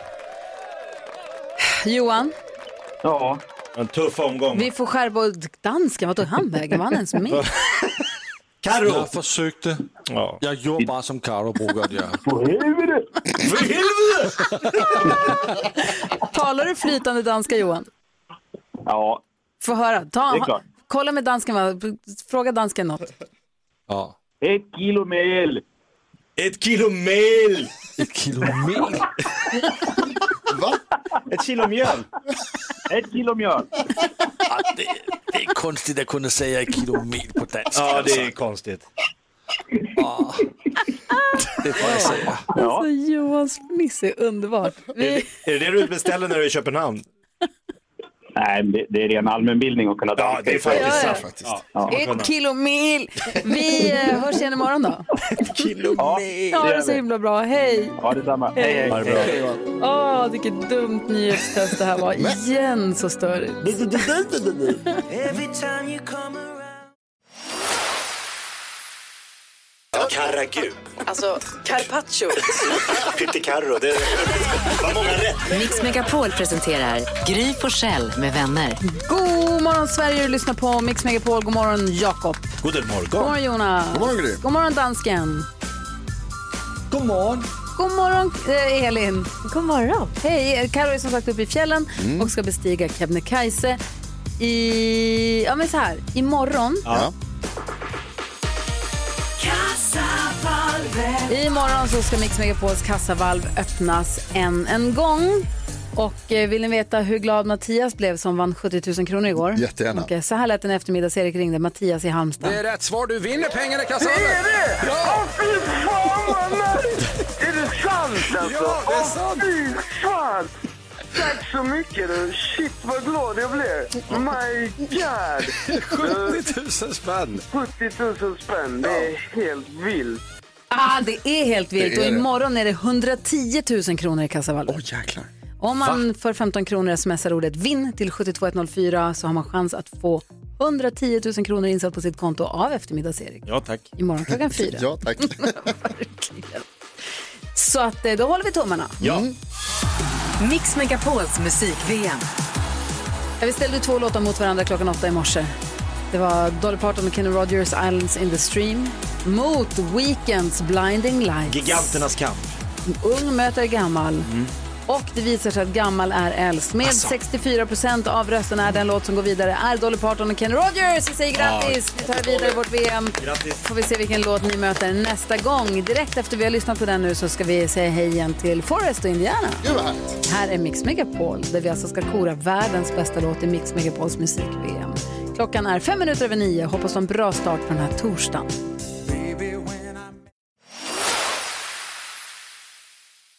Johan? Ja. En tuff omgång. Vi får skärpa dansken. Vad tog han vägen? Var han ens med? Karo. Jag försökte. Ja. Jag gjorde bara som Karo brukar göra. För helvete! För helvete! Talar du flytande danska, Johan? Ja. Få höra. Ta, det är klart. Kolla med dansken. Fråga dansken något. Ja. Ett kilo mel. Ett kilo mel. Ett kilo mel. Va? Ett kilo mjöl. Ett kilo mjöl. Ja, det, det är konstigt att kunna säga ett kilo mel på danska. Ja, det är konstigt. Ja. Det får jag säga. Ja. Alltså, Johans fniss är underbart. Vi... Är, det, är det det du beställer när du är i Köpenhamn? Nej, det, det är ren allmänbildning att kunna danska. Ja, det är faktiskt ja, så faktiskt. Ja. Ett kilo mil. Vi eh, hörs igen imorgon då. Ett kilo ja, mil. Ja, det är så himla bra. Hej. Ja, detsamma. Hej, hej. hej. hej. hej. Åh, oh, vilket dumt nyhetstest det här var. Igen så störigt. Carragub. Alltså, carpaccio. Pytticarro, det var många rätt. Mix Megapol presenterar Gry Forssell med vänner. God morgon Sverige, du lyssnar på Mix Megapol. God morgon Jakob. God morgon. God morgon Jonas. God morgon Gry. God morgon dansken. God morgon. God morgon eh, Elin. God morgon. Hej, Karo är som sagt uppe i fjällen mm. och ska bestiga Kebnekaise i, ja men så här, imorgon. Ja. Imorgon så ska Mix Megapols kassavalv öppnas än en gång. Och eh, vill ni veta hur glad Mattias blev som vann sjuttio tusen kronor igår? Jättegärna. Okay, så här lät en eftermiddag. Erik ringde Mattias i Halmstad. Det är rätt svar. Du vinner pengarna i kassan. Det är det! Ja! Åh, fy fan vad nice! Är det sant alltså? Ja, det är sant. Åh, fy fan! Tack så mycket. Shit vad glad jag blev. My God. sjuttio tusen spänn. sjuttio tusen spänn. Det är helt vilt. Ah, det är helt vilt. Och imorgon är det hundratio tusen kronor i kassavalvet. Åh, oh, jäklar. Om man Va? för femton kronor smsar ordet vinn till sju två ett noll fyra så har man chans att få hundratio tusen kronor insatt på sitt konto av eftermiddags-Erik. Ja, tack. Imorgon klockan fyra. Ja, tack. Så att då håller vi tummarna. Ja. Mm. Mix Megapols musik-V M. Vi ställde två låtar mot varandra klockan åtta i morse. Det var Dolly Parton och Kenny Rogers Islands in the Stream mot Weekends Blinding Lights. Giganternas kamp. Ung möter gammal. Mm. Och det visar sig att gammal är äldst. Med alltså. sextiofyra procent av rösten är den låt som går vidare är Dolly Parton och Kenny Rogers. Vi säger grattis. Vi tar vidare i vårt V M. Grattis. Får vi se vilken låt ni möter nästa gång. Direkt efter vi har lyssnat på den nu så ska vi säga hej igen till Forrest och Indiana. Här är Mix Megapol där vi alltså ska kora världens bästa låt i Mix Megapols musik-V M. Klockan är fem minuter över nio. Hoppas på en bra start på den här torsdagen.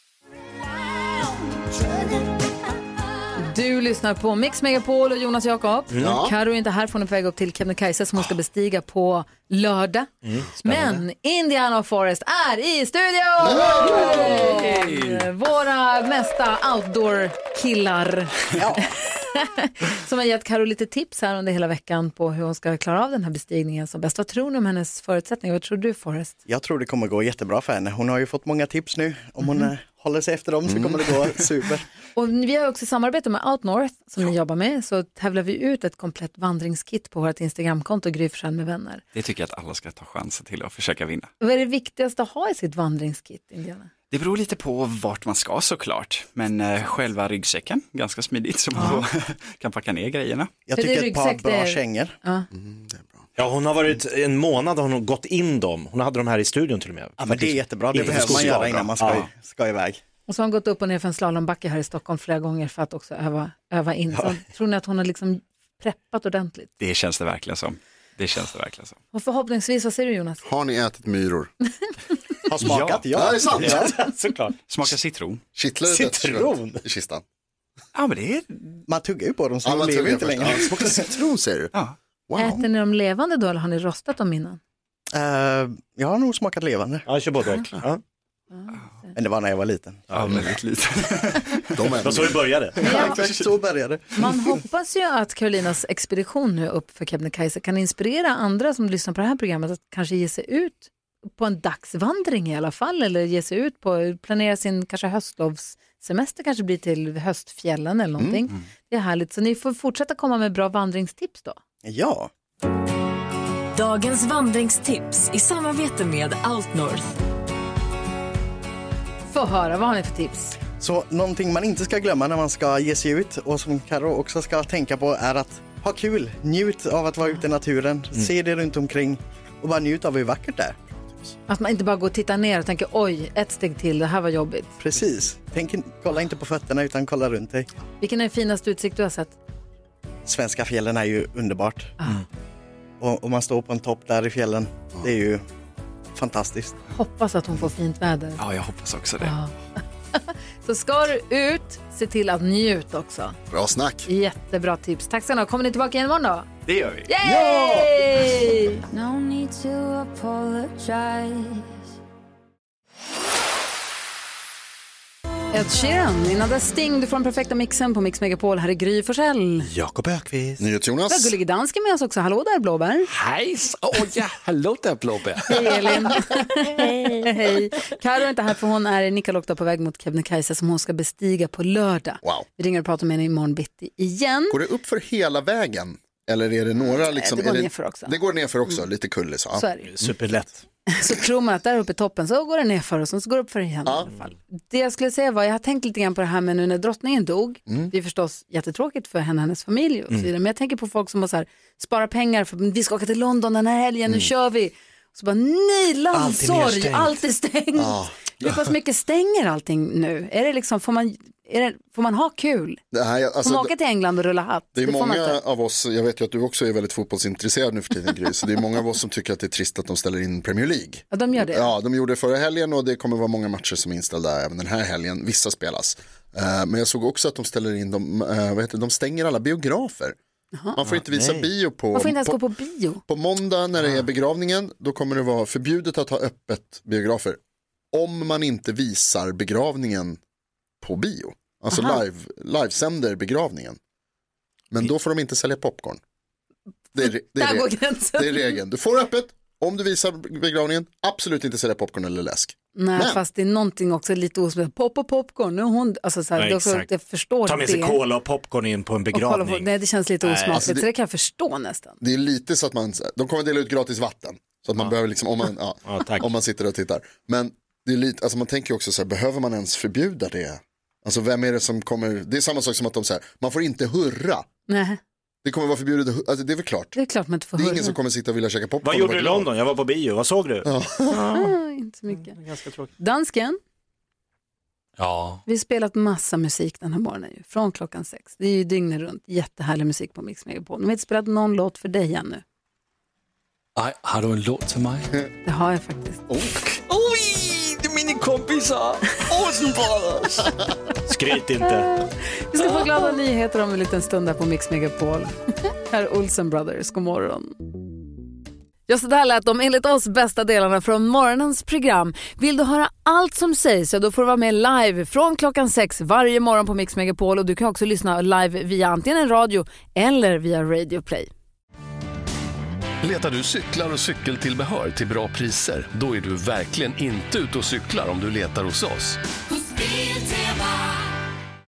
lyssnar på Mix Megapol och Jonas Jakob. Mm. Ja. Karo är inte här, för hon är på väg upp till Kebnekaise som hon ska bestiga på lördag. Mm, Men Indiana och Forrest är i studion! Hey! Våra mesta outdoor-killar. Ja. Som har gett Karo lite tips här under hela veckan på hur hon ska klara av den här bestigningen som bäst. Vad tror ni om hennes förutsättningar? Vad tror du, Forrest? Jag tror det kommer gå jättebra för henne. Hon har ju fått många tips nu. Om hon mm. håller sig efter dem så kommer det gå super. Och vi har också samarbete med Outnorth som ni jobbar med. Så tävlar vi ut ett komplett vandringskit på vårt Instagramkonto Gry Forssell med vänner. Det tycker jag att alla ska ta chansen till att försöka vinna. Vad är det viktigaste att ha i sitt vandringskit, Indiana? Det beror lite på vart man ska såklart. Men eh, själva ryggsäcken, ganska smidigt så man Ja. får, kan packa ner grejerna. Jag För det är tycker ett par ryggsäck, bra det är- kängor. Ja. Ja, hon har varit en månad har hon gått in dem. Hon hade dem här i studion till och med. Ja, men det är jättebra. Det Inte behöver man så göra bra. innan man ska, Ja. ska iväg. Och så har hon gått upp och ner för en slalombacke här i Stockholm flera gånger för att också öva, öva in. Så tror ni att hon har liksom preppat ordentligt? Det känns det verkligen som. Det känns det verkligen som. Och förhoppningsvis, vad säger du, Jonas? Har ni ätit myror? Har smakat, ja. Ja, det är sant. Ja. Såklart. Smaka citron. Kittlar det Citron? i kistan? Ja, men det är... Man tuggar ju på dem så Ja, de man lever tuggar inte först. längre. Ja, smakar citron, säger du? Ja. Wow. Äter ni dem levande då eller har ni rostat dem innan? Uh, jag har nog smakat levande. Ja, kör både och. Ja. Men det var när jag var liten. Ja, väldigt lite. De är Det så det började. Ja, exakt så började. Man hoppas ju att Carolinas expedition nu upp för Kebnekaise kan inspirera andra som lyssnar på det här programmet att kanske ge sig ut på en dagsvandring i alla fall, eller ge sig ut på, planera sin kanske höstlovssemester, kanske blir till höstfjällen eller någonting. Mm. Det är härligt, så ni får fortsätta komma med bra vandringstips då. Ja. Dagens vandringstips i samarbete med Outnorth. Få höra, vad har ni för tips? Så någonting man inte ska glömma när man ska ge sig ut och som Karo också ska tänka på är att ha kul. Njut av att vara ute i naturen. Mm. Se det runt omkring och bara njut av hur vackert det är. Att man inte bara går och tittar ner och tänker oj, ett steg till, det här var jobbigt. Precis. Tänk, kolla inte på fötterna utan kolla runt dig. Vilken är den finaste utsikt du har sett? Svenska fjällen är ju underbart. Mm. Och om man står på en topp där i fjällen, det är ju fantastiskt. Hoppas att hon får fint väder. Ja, jag hoppas också det. Ja. Så ska du ut, se till att njuta också. Bra snack. Jättebra tips. Tack ska ni ha. Kommer ni tillbaka igen imorgon då? Det gör vi. Yay! No need to apologize. Ed Sheeran, innan dess Sting, du får den perfekta mixen på Mix Megapol. Här är Gry Forssell. Jakob Ökvist. NyhetsJonas. Vi har Gullige Dansken med oss också. Hallå där, Blåbär. Hej, åh ja, hallå där Blåbär. Hej Elin. Hej. Hej. Karo är inte här för hon är i Nikkaluokta på väg mot Kebnekaise som hon ska bestiga på lördag. Wow. Vi ringer och pratar med henne imorgon bitti igen. Går det upp för hela vägen? Eller är det några liksom... det går är det, nerför också. Det går nerför också, lite kullis. Ja. Så är det ju. Superlätt. Så tror man att där uppe i toppen så går det ner för oss och så går det upp för igen Ja. i alla fall. Det jag skulle säga var, jag har tänkt lite grann på det här med nu när drottningen dog. Mm. Det är förstås jättetråkigt för henne och hennes familj och så vidare. Men jag tänker på folk som har så här, spara pengar för vi ska åka till London den här helgen, nu kör vi. Så bara, nej, landsorg, allt är stängt. Ja. Hur mycket stänger allting nu? Är det liksom, får man, är det, får man ha kul? Det här, Får alltså, man åka till England och rulla hatt? det är får man många inte. av oss, jag vet ju att du också är väldigt fotbollsintresserad nu för tiden, Gry, så det är många av oss som tycker att det är trist att de ställer in Premier League. Ja, de gör det. Ja, de gjorde det förra helgen och det kommer vara många matcher som är inställda även den här helgen. Vissa spelas. Uh, men jag såg också att de ställer in, de, uh, vad heter det, de stänger alla biografer. Jaha. Man får inte visa nej. bio på... Man får inte ens på, gå på bio. på måndag när det är begravningen, då kommer det vara förbjudet att ha öppet biografer. Om man inte visar begravningen på bio. Alltså Aha. live, livesänder begravningen. Men då får de inte sälja popcorn. Det är, det Där är, går det, gränsen. det är regeln. Du får öppet, om du visar begravningen, absolut inte sälja popcorn eller läsk. Nej, Men- fast det är någonting också lite osmält. Pop och popcorn. Nu hon, alltså så här, Ja, då, så, exakt. jag förstår Ta med sig det. cola och popcorn in på en Och kolla på, begravning. nej, det känns lite Nej, osmakligt. alltså det- Så det kan jag förstå nästan. Det är lite så att man, de kommer dela ut gratis vatten. Så att man behöver liksom, om man, ja, Ja, tack. om man sitter och tittar. Men det är lite, alltså man tänker också så här, behöver man ens förbjuda det? Alltså vem är det som kommer, det är samma sak som att de säger, man får inte hurra. Nej, Det kommer vara förbjudet, att hu- alltså det är väl klart. det är klart man inte får Det är höra. ingen som kommer sitta och vilja käka popcorn. Vad och gjorde vara du i glad. London? Jag var på bio. Vad såg du? Ja. Ah, inte så mycket. Ganska tråkigt. Dansken, Ja, vi har spelat massa musik den här morgonen ju, från klockan sex. Det är ju dygnet runt, jättehärlig musik på Mix Megapol. Men vi har inte spelat någon låt för dig ännu. ej, har du en låt till mig? Det har jag faktiskt. Oj, det är mina kompisar. Olsen Brothers. Skryt inte. Vi ska få glada nyheter om en liten stund där på Mix Megapol. Här är Olsen Brothers, god morgon. Ja, så där lät de enligt oss bästa delarna från morgonens program. Vill du höra allt som sägs så då får du vara med live från klockan sex varje morgon på Mix Megapol. Och du kan också lyssna live via antingen en radio eller via Radio Play. Letar du cyklar och cykeltillbehör till bra priser? Då är du verkligen inte ute och cyklar om du letar hos oss.